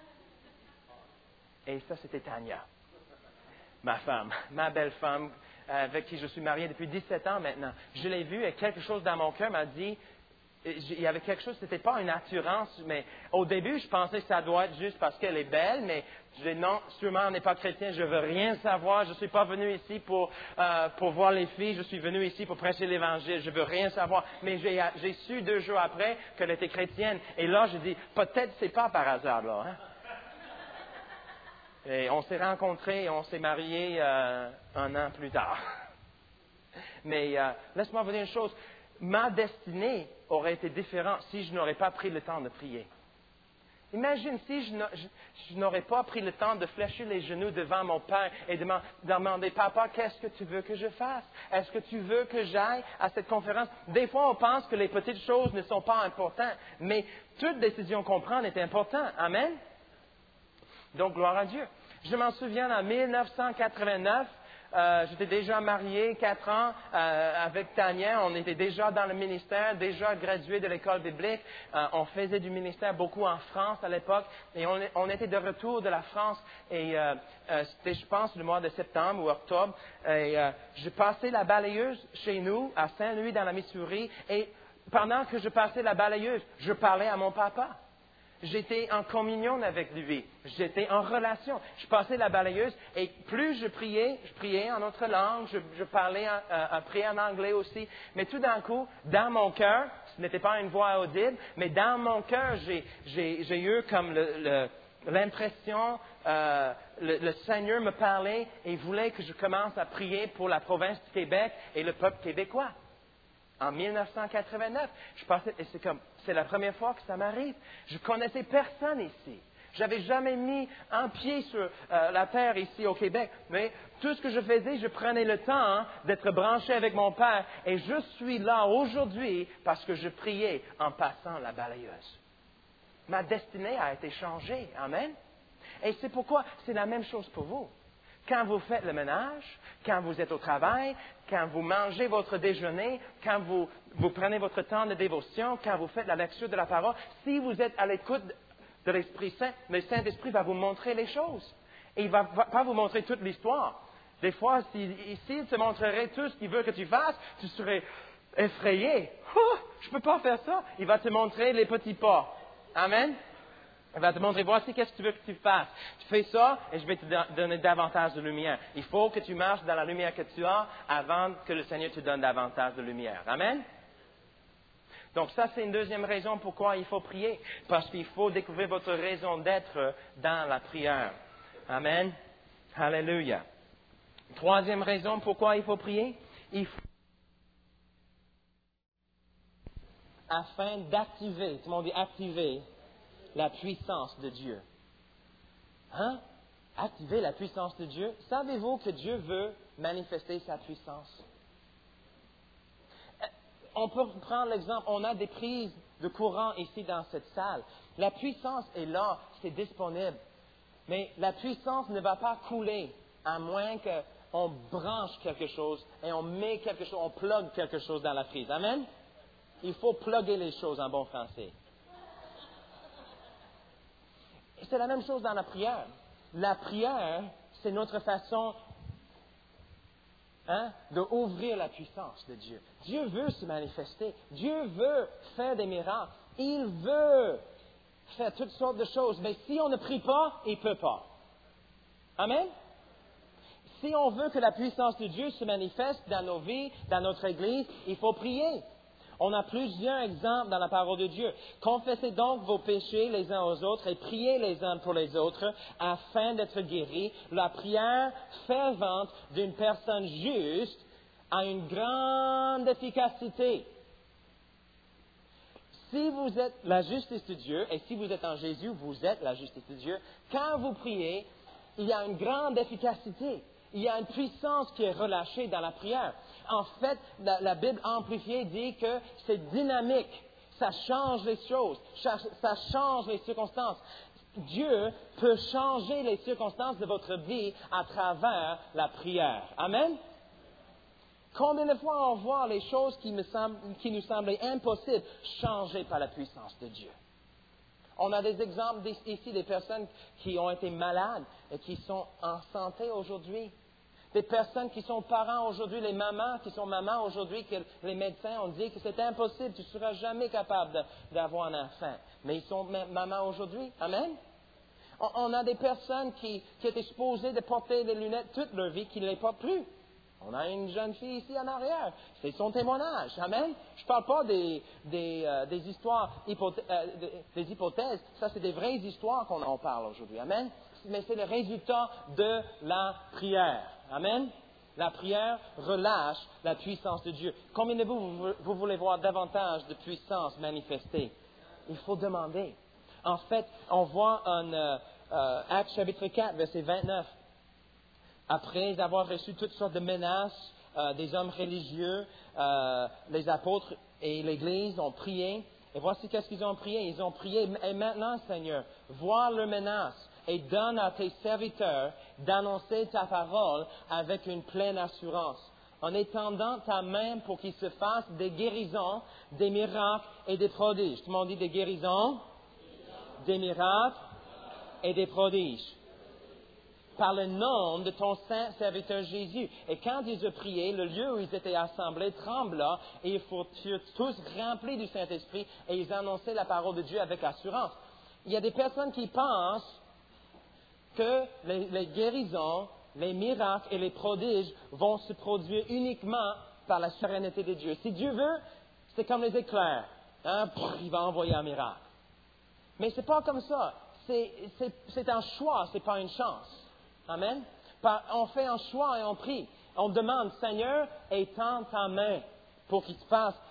Et ça, c'était Tania. Ma femme, ma belle femme, avec qui je suis marié depuis dix-sept ans maintenant. Je l'ai vue et quelque chose dans mon cœur m'a dit, il y avait quelque chose, c'était pas une assurance, mais au début, je pensais que ça doit être juste parce qu'elle est belle, mais je dis non, sûrement on n'est pas chrétien, je veux rien savoir, je suis pas venu ici pour, euh, pour voir les filles, je suis venu ici pour prêcher l'Évangile, je veux rien savoir. Mais j'ai, j'ai su deux jours après qu'elle était chrétienne, et là, je dis, peut-être c'est pas par hasard, là, hein? Et on s'est rencontrés et on s'est mariés euh, un an plus tard. Mais euh, laisse-moi vous dire une chose. Ma destinée aurait été différente si je n'aurais pas pris le temps de prier. Imagine si je, je, je n'aurais pas pris le temps de fléchir les genoux devant mon Père et de me demander, Papa, qu'est-ce que tu veux que je fasse? Est-ce que tu veux que j'aille à cette conférence? Des fois, on pense que les petites choses ne sont pas importantes, mais toute décision qu'on prend est importante. Amen? Donc, gloire à Dieu. Je m'en souviens, en dix-neuf cent quatre-vingt-neuf, euh, j'étais déjà marié quatre ans euh, avec Tania. On était déjà dans le ministère, déjà gradué de l'école biblique. Euh, on faisait du ministère beaucoup en France à l'époque. Et on, on était de retour de la France. Et euh, euh, c'était, je pense, le mois de septembre ou octobre. Et euh, je passais la balayeuse chez nous, à Saint-Louis, dans la Missouri. Et pendant que je passais la balayeuse, je parlais à mon papa. J'étais en communion avec lui. J'étais en relation. Je passais la balayeuse et plus je priais, je priais en autre langue, je, je parlais, en, euh, priais en anglais aussi. Mais tout d'un coup, dans mon cœur, ce n'était pas une voix audible, mais dans mon cœur, j'ai, j'ai, j'ai eu comme le, le, l'impression, euh, le, le Seigneur me parlait et voulait que je commence à prier pour la province du Québec et le peuple québécois. En mille neuf cent quatre-vingt-neuf, je passais, et c'est comme, c'est la première fois que ça m'arrive. Je connaissais personne ici. J'avais jamais mis un pied sur euh, la terre ici au Québec. Mais tout ce que je faisais, je prenais le temps hein, d'être branché avec mon Père. Et je suis là aujourd'hui parce que je priais en passant la balayeuse. Ma destinée a été changée. Amen. Et c'est pourquoi c'est la même chose pour vous. Quand vous faites le ménage, quand vous êtes au travail, quand vous mangez votre déjeuner, quand vous, vous prenez votre temps de dévotion, quand vous faites la lecture de la parole, si vous êtes à l'écoute de l'Esprit Saint, le Saint-Esprit va vous montrer les choses. Et il ne va pas vous montrer toute l'histoire. Des fois, s'il si, te montrerait tout ce qu'il veut que tu fasses, tu serais effrayé. Oh, je ne peux pas faire ça. Il va te montrer les petits pas. Amen. Il va te montrer, voici qu'est-ce que tu veux que tu fasses. Tu fais ça et je vais te donner davantage de lumière. Il faut que tu marches dans la lumière que tu as avant que le Seigneur te donne davantage de lumière. Amen. Donc ça, c'est une deuxième raison pourquoi il faut prier. Parce qu'il faut découvrir votre raison d'être dans la prière. Amen. Alléluia. Troisième raison pourquoi il faut prier. Il faut... Afin d'activer, tout le monde dit activer, la puissance de Dieu. Hein? Activer la puissance de Dieu. Savez-vous que Dieu veut manifester sa puissance? On peut prendre l'exemple, on a des prises de courant ici dans cette salle. La puissance est là, c'est disponible. Mais la puissance ne va pas couler à moins qu'on branche quelque chose et on met quelque chose, on plug quelque chose dans la prise. Amen? Il faut plugger les choses en bon français. Et c'est la même chose dans la prière. La prière, c'est notre façon hein, d'ouvrir la puissance de Dieu. Dieu veut se manifester. Dieu veut faire des miracles. Il veut faire toutes sortes de choses. Mais si on ne prie pas, il ne peut pas. Amen? Si on veut que la puissance de Dieu se manifeste dans nos vies, dans notre Église, il faut prier. On a plusieurs exemples dans la parole de Dieu. Confessez donc vos péchés les uns aux autres et priez les uns pour les autres afin d'être guéris. La prière fervente d'une personne juste a une grande efficacité. Si vous êtes la justice de Dieu, et si vous êtes en Jésus, vous êtes la justice de Dieu, quand vous priez, il y a une grande efficacité. Il y a une puissance qui est relâchée dans la prière. En fait, la, la Bible amplifiée dit que c'est dynamique. Ça change les choses. Ça, ça change les circonstances. Dieu peut changer les circonstances de votre vie à travers la prière. Amen? Combien de fois on voit les choses qui, me semblent, qui nous semblaient impossibles changées par la puissance de Dieu? On a des exemples ici des personnes qui ont été malades et qui sont en santé aujourd'hui. Des personnes qui sont parents aujourd'hui, les mamans qui sont mamans aujourd'hui, que les médecins ont dit que c'est impossible, tu ne seras jamais capable de, d'avoir un enfant. Mais ils sont mamans aujourd'hui. Amen? On, on a des personnes qui, qui étaient supposées de porter des lunettes toute leur vie, qui ne les portent plus. On a une jeune fille ici en arrière. C'est son témoignage. Amen. Je ne parle pas des, des, euh, des histoires, hypothèses, euh, des, des hypothèses. Ça, c'est des vraies histoires qu'on en parle aujourd'hui. Amen. Mais c'est le résultat de la prière. Amen. La prière relâche la puissance de Dieu. Combien de vous, vous, vous voulez voir davantage de puissance manifestée? Il faut demander. En fait, on voit en euh, euh, Actes chapitre quatre, verset vingt-neuf. Après avoir reçu toutes sortes de menaces euh, des hommes religieux, euh, les apôtres et l'Église ont prié. Et voici qu'est-ce qu'ils ont prié. Ils ont prié, et maintenant, Seigneur, vois leurs menaces et donne à tes serviteurs d'annoncer ta parole avec une pleine assurance, en étendant ta main pour qu'il se fasse des guérisons, des miracles et des prodiges. Tout le monde dit des guérisons, des miracles et des prodiges. Par le nom de ton saint serviteur Jésus. Et quand ils ont prié, le lieu où ils étaient assemblés trembla et ils furent tous remplis du Saint-Esprit et ils annonçaient la parole de Dieu avec assurance. Il y a des personnes qui pensent que les, les guérisons, les miracles et les prodiges vont se produire uniquement par la sérénité de Dieu. Si Dieu veut, c'est comme les éclairs. Hein? Pff, il va envoyer un miracle. Mais ce n'est pas comme ça. C'est, c'est, c'est un choix, ce n'est pas une chance. Amen. On fait un choix et on prie. On demande, Seigneur, étends ta main pour qu'il se fasse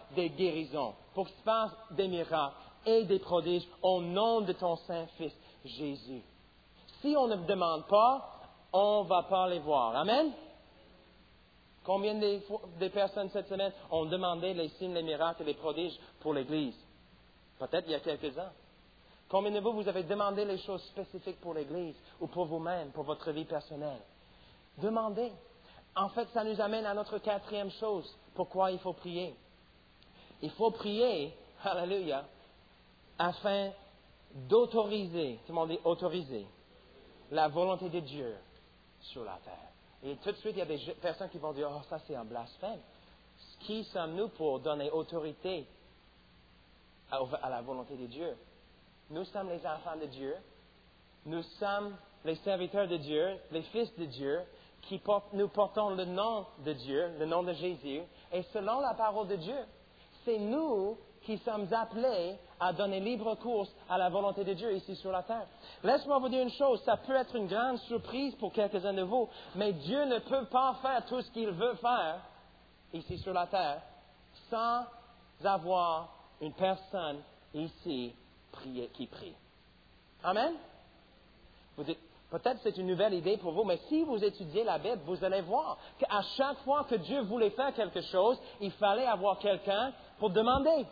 des guérisons, pour qu'il se passe des miracles et des prodiges au nom de ton Saint-Fils, Jésus. Si on ne demande pas, on ne va pas les voir. Amen? Combien des, des personnes cette semaine ont demandé les signes, les miracles et les prodiges pour l'Église? Peut-être il y a quelques-uns. Combien de vous, vous avez demandé les choses spécifiques pour l'Église ou pour vous-même, pour votre vie personnelle? Demandez. En fait, ça nous amène à notre quatrième chose. Pourquoi il faut prier? Il faut prier, alléluia, afin d'autoriser, tout le monde dit autoriser, la volonté de Dieu sur la terre. Et tout de suite, il y a des personnes qui vont dire, oh, ça c'est un blasphème. Qui sommes-nous pour donner autorité à, à la volonté de Dieu? Nous sommes les enfants de Dieu. Nous sommes les serviteurs de Dieu, les fils de Dieu, qui portent, nous portons le nom de Dieu, le nom de Jésus. Et selon la parole de Dieu, c'est nous qui sommes appelés à donner libre course à la volonté de Dieu ici sur la terre. Laisse-moi vous dire une chose, ça peut être une grande surprise pour quelques-uns de vous, mais Dieu ne peut pas faire tout ce qu'il veut faire ici sur la terre sans avoir une personne ici prier, qui prie. Amen? Vous dites, peut-être c'est une nouvelle idée pour vous, mais si vous étudiez la Bible, vous allez voir qu'à chaque fois que Dieu voulait faire quelque chose, il fallait avoir quelqu'un pour demander.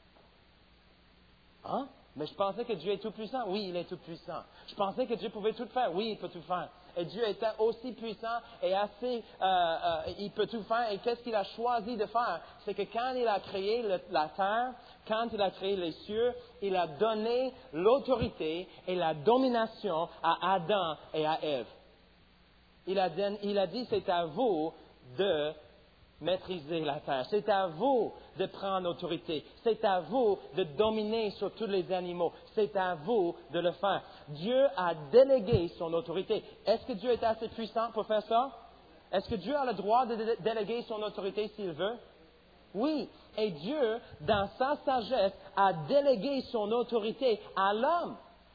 Hein? Mais je pensais que Dieu est tout-puissant. Oui, il est tout-puissant. Je pensais que Dieu pouvait tout faire. Oui, il peut tout faire. Et Dieu était aussi puissant et assez, euh, euh, il peut tout faire. Et qu'est-ce qu'il a choisi de faire? C'est que quand il a créé le, la terre, quand il a créé les cieux, il a donné l'autorité et la domination à Adam et à Ève. Il a, il a dit, c'est à vous de maîtriser la terre. C'est à vous de prendre l'autorité. C'est à vous de dominer sur tous les animaux. C'est à vous de le faire. Dieu a délégué son autorité. Est-ce que Dieu est assez puissant pour faire ça? Est-ce que Dieu a le droit de dé- déléguer son autorité s'il veut? Oui. Et Dieu, dans sa sagesse, a délégué son autorité à l'homme.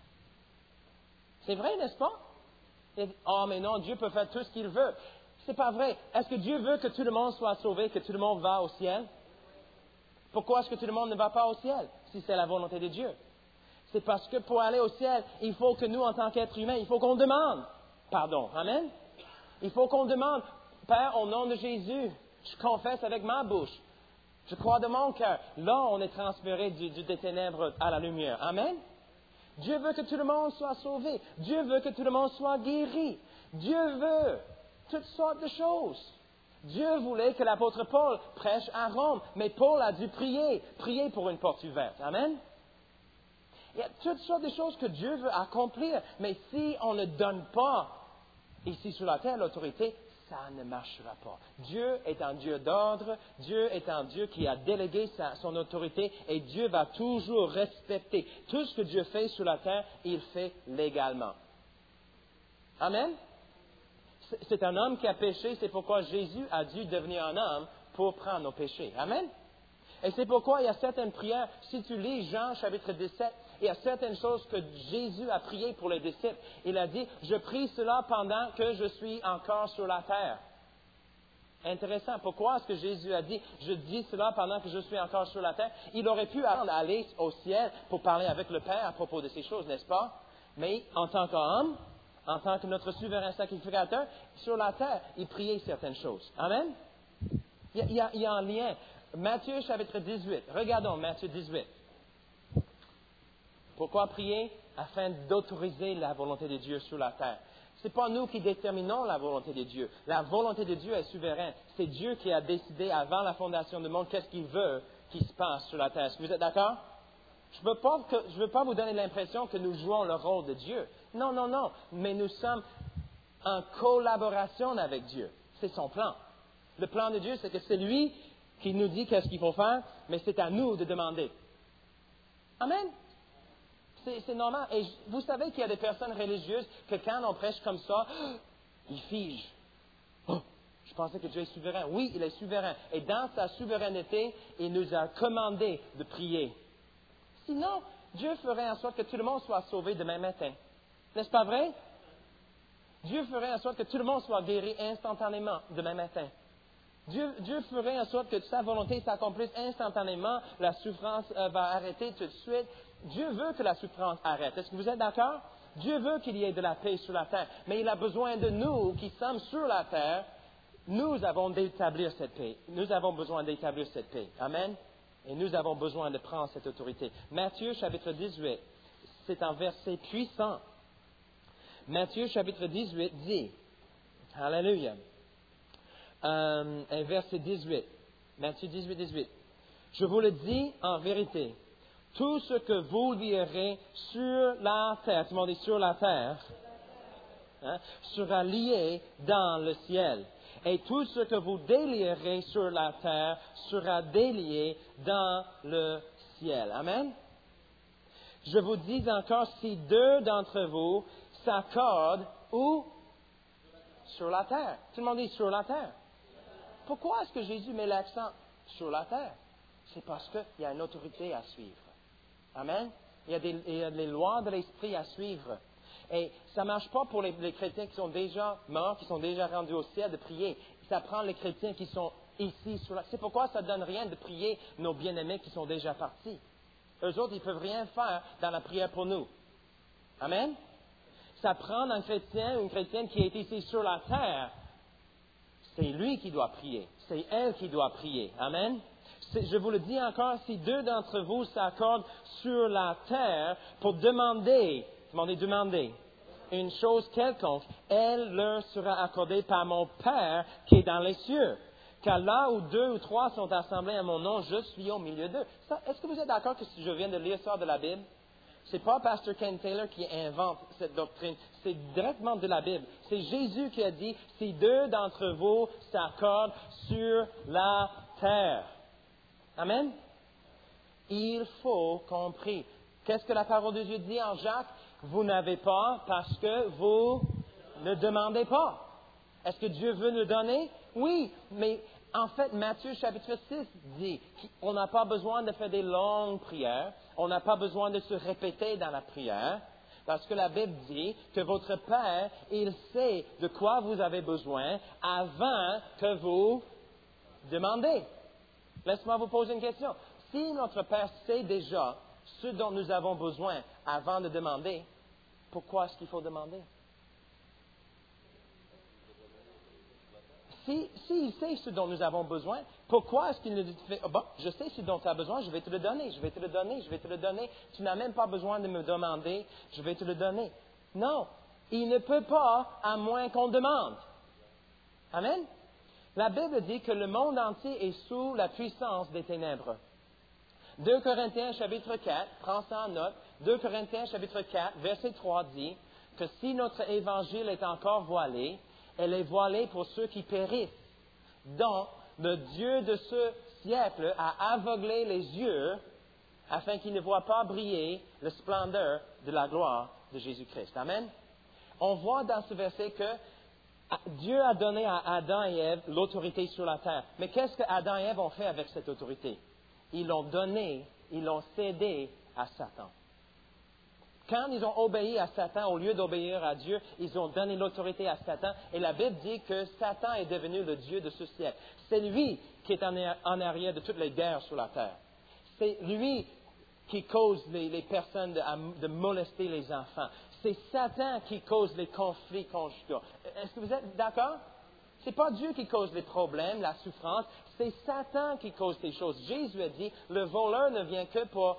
C'est vrai, n'est-ce pas? Et, oh, mais non, Dieu peut faire tout ce qu'il veut. C'est pas vrai. Est-ce que Dieu veut que tout le monde soit sauvé, que tout le monde va au ciel? Pourquoi est-ce que tout le monde ne va pas au ciel, si c'est la volonté de Dieu? C'est parce que pour aller au ciel, il faut que nous, en tant qu'êtres humains, il faut qu'on demande pardon. Amen? Il faut qu'on demande, Père, au nom de Jésus, je confesse avec ma bouche. Je crois de mon cœur. Là, on est transféré du, du, des ténèbres à la lumière. Amen? Dieu veut que tout le monde soit sauvé. Dieu veut que tout le monde soit guéri. Dieu veut toutes sortes de choses. Dieu voulait que l'apôtre Paul prêche à Rome, mais Paul a dû prier, prier pour une porte ouverte. Amen? Il y a toutes sortes de choses que Dieu veut accomplir, mais si on ne donne pas ici sur la terre l'autorité, ça ne marchera pas. Dieu est un Dieu d'ordre, Dieu est un Dieu qui a délégué sa, son autorité et Dieu va toujours respecter. Tout ce que Dieu fait sur la terre, il fait légalement. Amen? C'est un homme qui a péché, c'est pourquoi Jésus a dû devenir un homme pour prendre nos péchés. Amen? Et c'est pourquoi il y a certaines prières, si tu lis Jean chapitre dix-sept, il y a certaines choses que Jésus a priées pour les disciples. Il a dit, je prie cela pendant que je suis encore sur la terre. Intéressant. Pourquoi est-ce que Jésus a dit, je dis cela pendant que je suis encore sur la terre? Il aurait pu aller au ciel pour parler avec le Père à propos de ces choses, n'est-ce pas? Mais en tant qu'homme, en tant que notre souverain sacrificateur, sur la terre, il priait certaines choses. Amen? Il y a, il y a, il y a un lien. Matthieu chapitre dix-huit. Regardons Matthieu dix-huit. Pourquoi prier? Afin d'autoriser la volonté de Dieu sur la terre. Ce n'est pas nous qui déterminons la volonté de Dieu. La volonté de Dieu est souveraine. C'est Dieu qui a décidé avant la fondation du monde qu'est-ce qu'il veut qui se passe sur la terre. Est-ce que vous êtes d'accord? Je ne veux pas que, je veux pas vous donner l'impression que nous jouons le rôle de Dieu. Non, non, non. Mais nous sommes en collaboration avec Dieu. C'est son plan. Le plan de Dieu, c'est que c'est lui qui nous dit qu'est-ce qu'il faut faire, mais c'est à nous de demander. Amen? C'est, c'est normal. Et vous savez qu'il y a des personnes religieuses que quand on prêche comme ça, ils figent. Oh, je pensais que Dieu est souverain. Oui, il est souverain. Et dans sa souveraineté, il nous a commandé de prier. Sinon, Dieu ferait en sorte que tout le monde soit sauvé demain matin. N'est-ce pas vrai? Dieu ferait en sorte que tout le monde soit guéri instantanément demain matin. Dieu, Dieu ferait en sorte que sa volonté s'accomplisse instantanément, la souffrance euh, va arrêter tout de suite. Dieu veut que la souffrance arrête. Est-ce que vous êtes d'accord? Dieu veut qu'il y ait de la paix sur la terre, mais il a besoin de nous qui sommes sur la terre. Nous avons d'établir cette paix. Nous avons besoin d'établir cette paix. Amen? Et nous avons besoin de prendre cette autorité. Matthieu chapitre dix-huit, c'est un verset puissant. Matthieu chapitre dix-huit dit, Alléluia, euh, et verset dix-huit, Matthieu dix-huit, dix-huit, je vous le dis en vérité, tout ce que vous lierez sur la terre, tout le monde dit sur la terre, hein, sera lié dans le ciel. Et tout ce que vous délierez sur la terre sera délié dans le ciel. Amen. Je vous dis encore, si deux d'entre vous s'accordent où? Sur la terre. Tout le monde dit sur la terre. Pourquoi est-ce que Jésus met l'accent sur la terre? C'est parce qu'il y a une autorité à suivre. Amen. Il y a, des, il y a des lois de l'esprit à suivre. Et ça ne marche pas pour les, les chrétiens qui sont déjà morts, qui sont déjà rendus au ciel, de prier. Ça prend les chrétiens qui sont ici. Sur la... C'est pourquoi ça ne donne rien de prier nos bien-aimés qui sont déjà partis. Eux autres, ils ne peuvent rien faire dans la prière pour nous. Amen. Ça prend un chrétien ou une chrétienne qui est ici sur la terre. C'est lui qui doit prier. C'est elle qui doit prier. Amen. C'est, je vous le dis encore, si deux d'entre vous s'accordent sur la terre pour demander, demandez, demander, une chose quelconque, elle leur sera accordée par mon Père qui est dans les cieux. Car là où deux ou trois sont assemblés à mon nom, je suis au milieu d'eux. Ça, est-ce que vous êtes d'accord que si je viens de lire ça de la Bible? C'est pas Pasteur Ken Taylor qui invente cette doctrine. C'est directement de la Bible. C'est Jésus qui a dit, si deux d'entre vous s'accordent sur la terre. Amen? Il faut compris. Qu'est-ce que la parole de Dieu dit en Jacques? Vous n'avez pas parce que vous ne demandez pas. Est-ce que Dieu veut nous donner? Oui, mais en fait, Matthieu chapitre six dit qu'on n'a pas besoin de faire des longues prières. On n'a pas besoin de se répéter dans la prière. Parce que la Bible dit que votre Père, il sait de quoi vous avez besoin avant que vous demandez. Laisse-moi vous poser une question. Si notre Père sait déjà ce dont nous avons besoin avant de demander, pourquoi est-ce qu'il faut demander? Si, s'il sait ce dont nous avons besoin, pourquoi est-ce qu'il nous fait, oh bon, je sais ce dont tu as besoin, je vais te le donner, je vais te le donner, je vais te le donner. Tu n'as même pas besoin de me demander, je vais te le donner. Non, il ne peut pas à moins qu'on demande. Amen? La Bible dit que le monde entier est sous la puissance des ténèbres. deux Corinthiens chapitre quatre, prends ça en note, deux Corinthiens chapitre quatre, verset trois dit que si notre évangile est encore voilé, elle est voilée pour ceux qui périssent. Donc, le Dieu de ce siècle a aveuglé les yeux afin qu'ils ne voient pas briller la splendeur de la gloire de Jésus-Christ. Amen. On voit dans ce verset que Dieu a donné à Adam et Ève l'autorité sur la terre. Mais qu'est-ce que Adam et Ève ont fait avec cette autorité? Ils l'ont donné, ils l'ont cédé à Satan. Quand ils ont obéi à Satan, au lieu d'obéir à Dieu, ils ont donné l'autorité à Satan. Et la Bible dit que Satan est devenu le Dieu de ce siècle. C'est lui qui est en arrière de toutes les guerres sur la terre. C'est lui qui cause les, les personnes de, de molester les enfants. C'est Satan qui cause les conflits conjugaux. Est-ce que vous êtes d'accord? Ce n'est pas Dieu qui cause les problèmes, la souffrance. C'est Satan qui cause ces choses. Jésus a dit, le voleur ne vient que pour...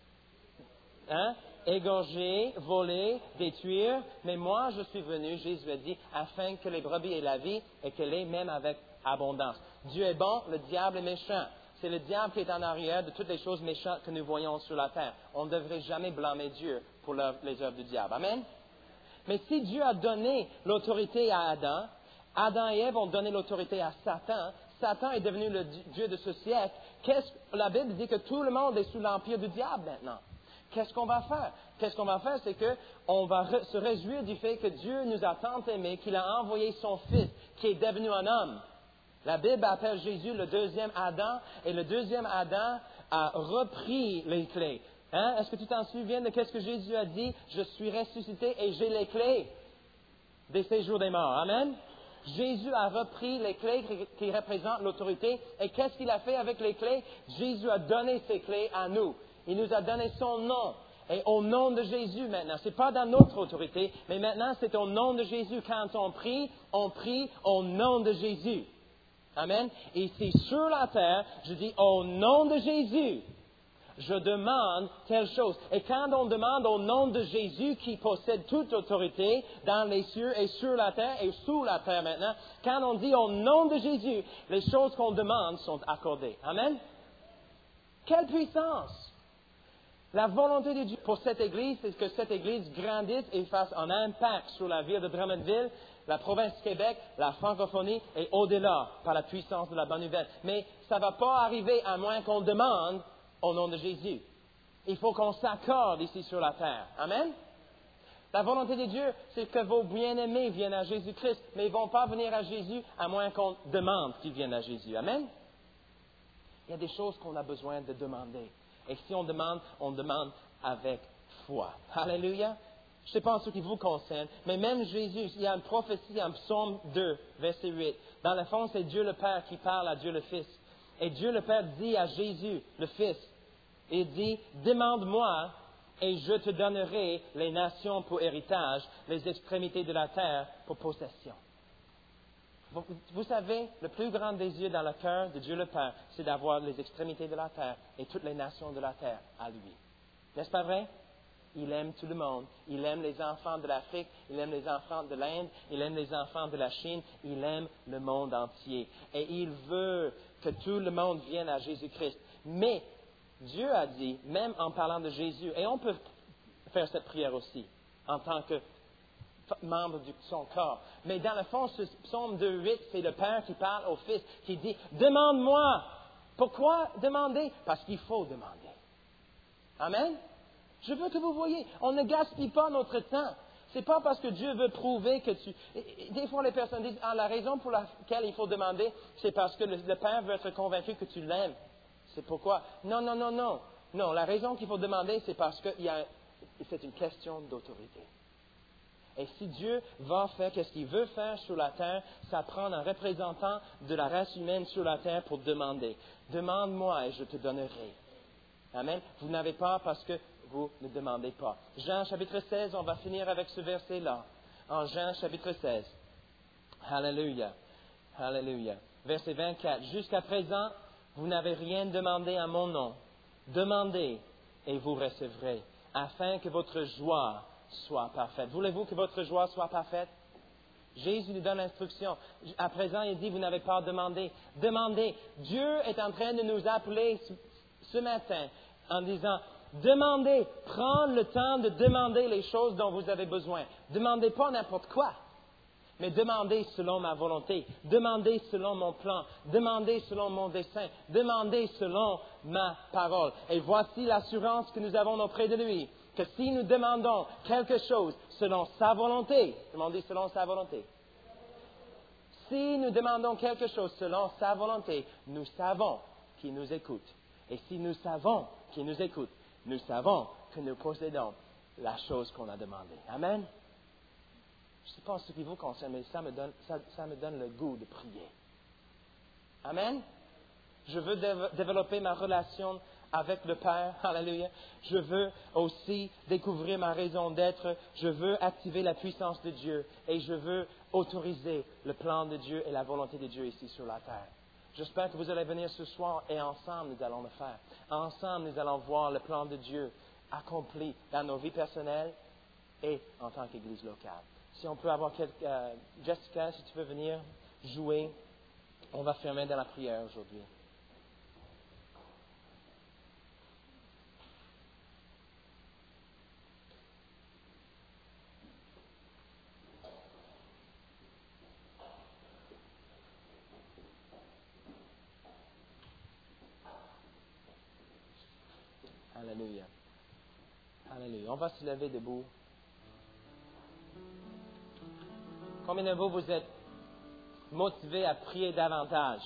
Hein? égorger, voler, détruire, mais moi je suis venu, Jésus a dit, afin que les brebis aient la vie et qu'elle ait même avec abondance. Dieu est bon, le diable est méchant. C'est le diable qui est en arrière de toutes les choses méchantes que nous voyons sur la terre. On ne devrait jamais blâmer Dieu pour les œuvres du diable. Amen? Mais si Dieu a donné l'autorité à Adam, Adam et Ève ont donné l'autorité à Satan, Satan est devenu le Dieu de ce siècle. Qu'est-ce, la Bible dit que tout le monde est sous l'empire du diable maintenant. Qu'est-ce qu'on va faire? Qu'est-ce qu'on va faire? C'est qu'on va re- se réjouir du fait que Dieu nous a tant aimés qu'il a envoyé son Fils qui est devenu un homme. La Bible appelle Jésus le deuxième Adam et le deuxième Adam a repris les clés. Hein? Est-ce que tu t'en souviens de ce que Jésus a dit? Je suis ressuscité et j'ai les clés des séjours des morts. Amen? Jésus a repris les clés qui, qui représentent l'autorité. Et qu'est-ce qu'il a fait avec les clés? Jésus a donné ces clés à nous. Il nous a donné son nom. Et au nom de Jésus maintenant, ce n'est pas dans notre autorité, mais maintenant c'est au nom de Jésus. Quand on prie, on prie au nom de Jésus. Amen. Et c'est sur la terre, je dis au nom de Jésus, je demande telle chose. Et quand on demande au nom de Jésus qui possède toute autorité dans les cieux et sur la terre et sous la terre maintenant, quand on dit au nom de Jésus, les choses qu'on demande sont accordées. Amen. Quelle puissance! La volonté de Dieu pour cette Église, c'est que cette Église grandisse et fasse un impact sur la ville de Drummondville, la province du Québec, la francophonie et au-delà par la puissance de la bonne nouvelle. Mais ça ne va pas arriver à moins qu'on demande au nom de Jésus. Il faut qu'on s'accorde ici sur la terre. Amen. La volonté de Dieu, c'est que vos bien-aimés viennent à Jésus-Christ, mais ils ne vont pas venir à Jésus à moins qu'on demande qu'ils viennent à Jésus. Amen. Il y a des choses qu'on a besoin de demander. Et si on demande, on demande avec foi. Alléluia. Je ne sais pas en ce qui vous concerne, mais même Jésus, il y a une prophétie en Psaume deux, verset huit. Dans le fond, c'est Dieu le Père qui parle à Dieu le Fils. Et Dieu le Père dit à Jésus, le Fils, il dit, demande-moi et je te donnerai les nations pour héritage, les extrémités de la terre pour possession. Vous, vous savez, le plus grand désir dans le cœur de Dieu le Père, c'est d'avoir les extrémités de la terre et toutes les nations de la terre à lui. N'est-ce pas vrai? Il aime tout le monde. Il aime les enfants de l'Afrique, il aime les enfants de l'Inde, il aime les enfants de la Chine, il aime le monde entier. Et il veut que tout le monde vienne à Jésus-Christ. Mais Dieu a dit, même en parlant de Jésus, et on peut faire cette prière aussi, en tant que membre de son corps. Mais dans le fond, ce psaume deux huit, c'est le Père qui parle au Fils, qui dit, demande-moi. Pourquoi demander? Parce qu'il faut demander. Amen? Je veux que vous voyez, on ne gaspille pas notre temps. Ce n'est pas parce que Dieu veut prouver que tu... Des fois, les personnes disent, ah, la raison pour laquelle il faut demander, c'est parce que le, le Père veut être convaincu que tu l'aimes. C'est pourquoi. Non, non, non, non. Non, la raison qu'il faut demander, c'est parce que il y a, c'est une question d'autorité. Et si Dieu va faire ce qu'il veut faire sur la terre, ça prend un représentant de la race humaine sur la terre pour demander. Demande-moi et je te donnerai. Amen. Vous n'avez pas parce que vous ne demandez pas. Jean chapitre seize, on va finir avec ce verset-là. En Jean chapitre seize. Alléluia. Alléluia. Verset vingt-quatre. Jusqu'à présent, vous n'avez rien demandé à mon nom. Demandez et vous recevrez, afin que votre joie soit parfaite. Voulez-vous que votre joie soit parfaite? Jésus nous donne l'instruction. À présent, il dit, vous n'avez pas demandé. Demandez. Dieu est en train de nous appeler ce matin en disant, demandez, prends le temps de demander les choses dont vous avez besoin. Demandez pas n'importe quoi, mais demandez selon ma volonté, demandez selon mon plan, demandez selon mon dessein, demandez selon ma parole. Et voici l'assurance que nous avons auprès de lui, que si nous demandons quelque chose selon sa volonté, demandez selon sa volonté. Si nous demandons quelque chose selon sa volonté, nous savons qu'il nous écoute. Et si nous savons qu'il nous écoute, nous savons que nous possédons la chose qu'on a demandée. Amen. Je ne sais pas ce qui vous concerne, mais ça me donne, ça, ça me donne le goût de prier. Amen. Je veux dév- développer ma relation avec le Père. Alléluia. Je veux aussi découvrir ma raison d'être. Je veux activer la puissance de Dieu. Et je veux autoriser le plan de Dieu et la volonté de Dieu ici sur la terre. J'espère que vous allez venir ce soir et ensemble nous allons le faire. Ensemble nous allons voir le plan de Dieu accompli dans nos vies personnelles et en tant qu'Église locale. Si on peut avoir quelques... Euh, Jessica, si tu peux venir jouer, on va fermer dans la prière aujourd'hui. Alléluia. Alléluia. On va se lever debout. Combien de vous, vous êtes motivés à prier davantage?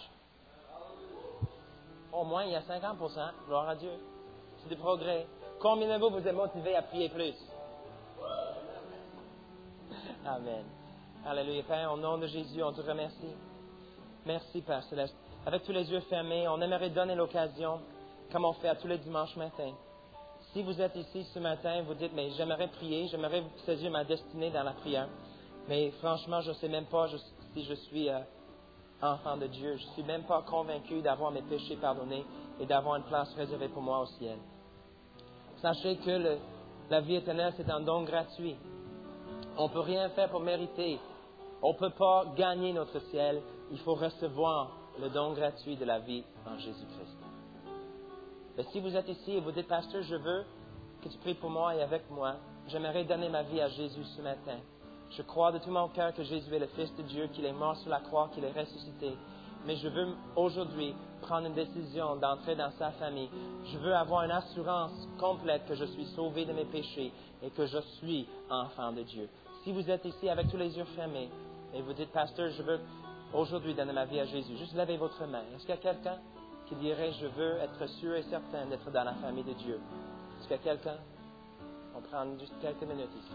Au moins, il y a cinquante pour cent. Gloire à Dieu. C'est du progrès. Combien de vous, vous êtes motivés à prier plus? Amen. Alléluia. Père, au nom de Jésus, on te remercie. Merci, Père Céleste. Avec tous les yeux fermés, on aimerait donner l'occasion, comme on fait à tous les dimanches matins. Si vous êtes ici ce matin, vous dites, mais j'aimerais prier, j'aimerais saisir ma destinée dans la prière. Mais franchement, je ne sais même pas je, si je suis euh, enfant de Dieu. Je ne suis même pas convaincu d'avoir mes péchés pardonnés et d'avoir une place réservée pour moi au ciel. Sachez que le, la vie éternelle, c'est un don gratuit. On ne peut rien faire pour mériter. On ne peut pas gagner notre ciel. Il faut recevoir le don gratuit de la vie en Jésus-Christ. Mais si vous êtes ici et vous dites, Pasteur, je veux que tu pries pour moi et avec moi, j'aimerais donner ma vie à Jésus ce matin. Je crois de tout mon cœur que Jésus est le Fils de Dieu, qu'il est mort sur la croix, qu'il est ressuscité. Mais je veux aujourd'hui prendre une décision d'entrer dans sa famille. Je veux avoir une assurance complète que je suis sauvé de mes péchés et que je suis enfant de Dieu. Si vous êtes ici avec tous les yeux fermés et vous dites, Pasteur, je veux aujourd'hui donner ma vie à Jésus, juste levez votre main. Est-ce qu'il y a quelqu'un qui dirait, je veux être sûr et certain d'être dans la famille de Dieu? Est-ce qu'il y a quelqu'un? On prend juste quelques minutes ici.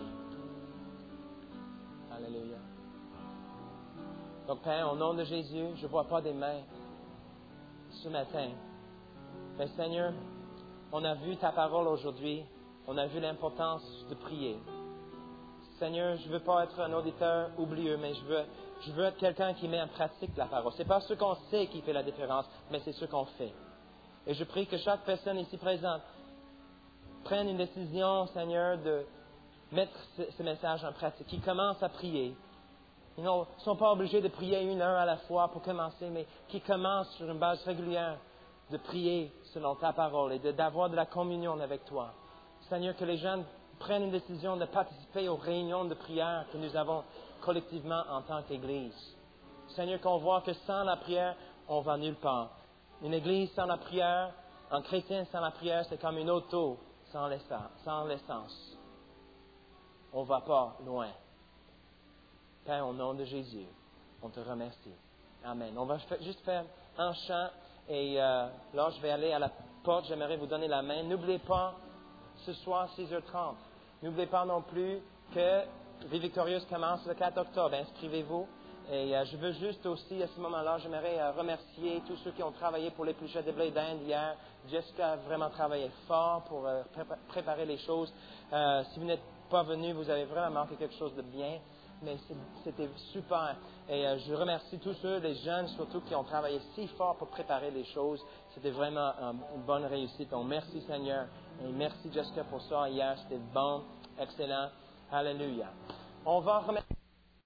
Alléluia. Donc, Père, au nom de Jésus, je ne vois pas des mains ce matin. Mais Seigneur, on a vu ta parole aujourd'hui. On a vu l'importance de prier. Seigneur, je ne veux pas être un auditeur oublieux, mais je veux, je veux être quelqu'un qui met en pratique la parole. Ce n'est pas ce qu'on sait qui fait la différence, mais c'est ce qu'on fait. Et je prie que chaque personne ici présente prenne une décision, Seigneur, de mettre ce, ce message en pratique, qui commence à prier. Ils ne sont pas obligés de prier une heure à la fois pour commencer, mais qui commencent sur une base régulière de prier selon ta parole et de, d'avoir de la communion avec toi. Seigneur, que les gens prennent une décision de participer aux réunions de prière que nous avons collectivement en tant qu'Église. Seigneur, qu'on voit que sans la prière, on va nulle part. Une Église sans la prière, un chrétien sans la prière, c'est comme une auto sans l'essence. Sans l'essence. On ne va pas loin. Père, au nom de Jésus, on te remercie. Amen. On va juste faire un chant et euh, là, je vais aller à la porte. J'aimerais vous donner la main. N'oubliez pas, ce soir, six heures trente. N'oubliez pas non plus que Vie Victorieuse commence le quatre octobre. Inscrivez-vous. Et euh, je veux juste aussi, à ce moment-là, j'aimerais euh, remercier tous ceux qui ont travaillé pour l'épluchet de blé d'Inde hier. Jessica a vraiment travaillé fort pour euh, pré- préparer les choses. Euh, si vous n'êtes pas venu, vous avez vraiment manqué quelque chose de bien. Mais c'était super. Et euh, je remercie tous ceux, les jeunes surtout, qui ont travaillé si fort pour préparer les choses. C'était vraiment euh, une bonne réussite. Donc, merci Seigneur. Et merci Jessica pour ça hier. C'était bon, excellent. Alléluia. On va remercier.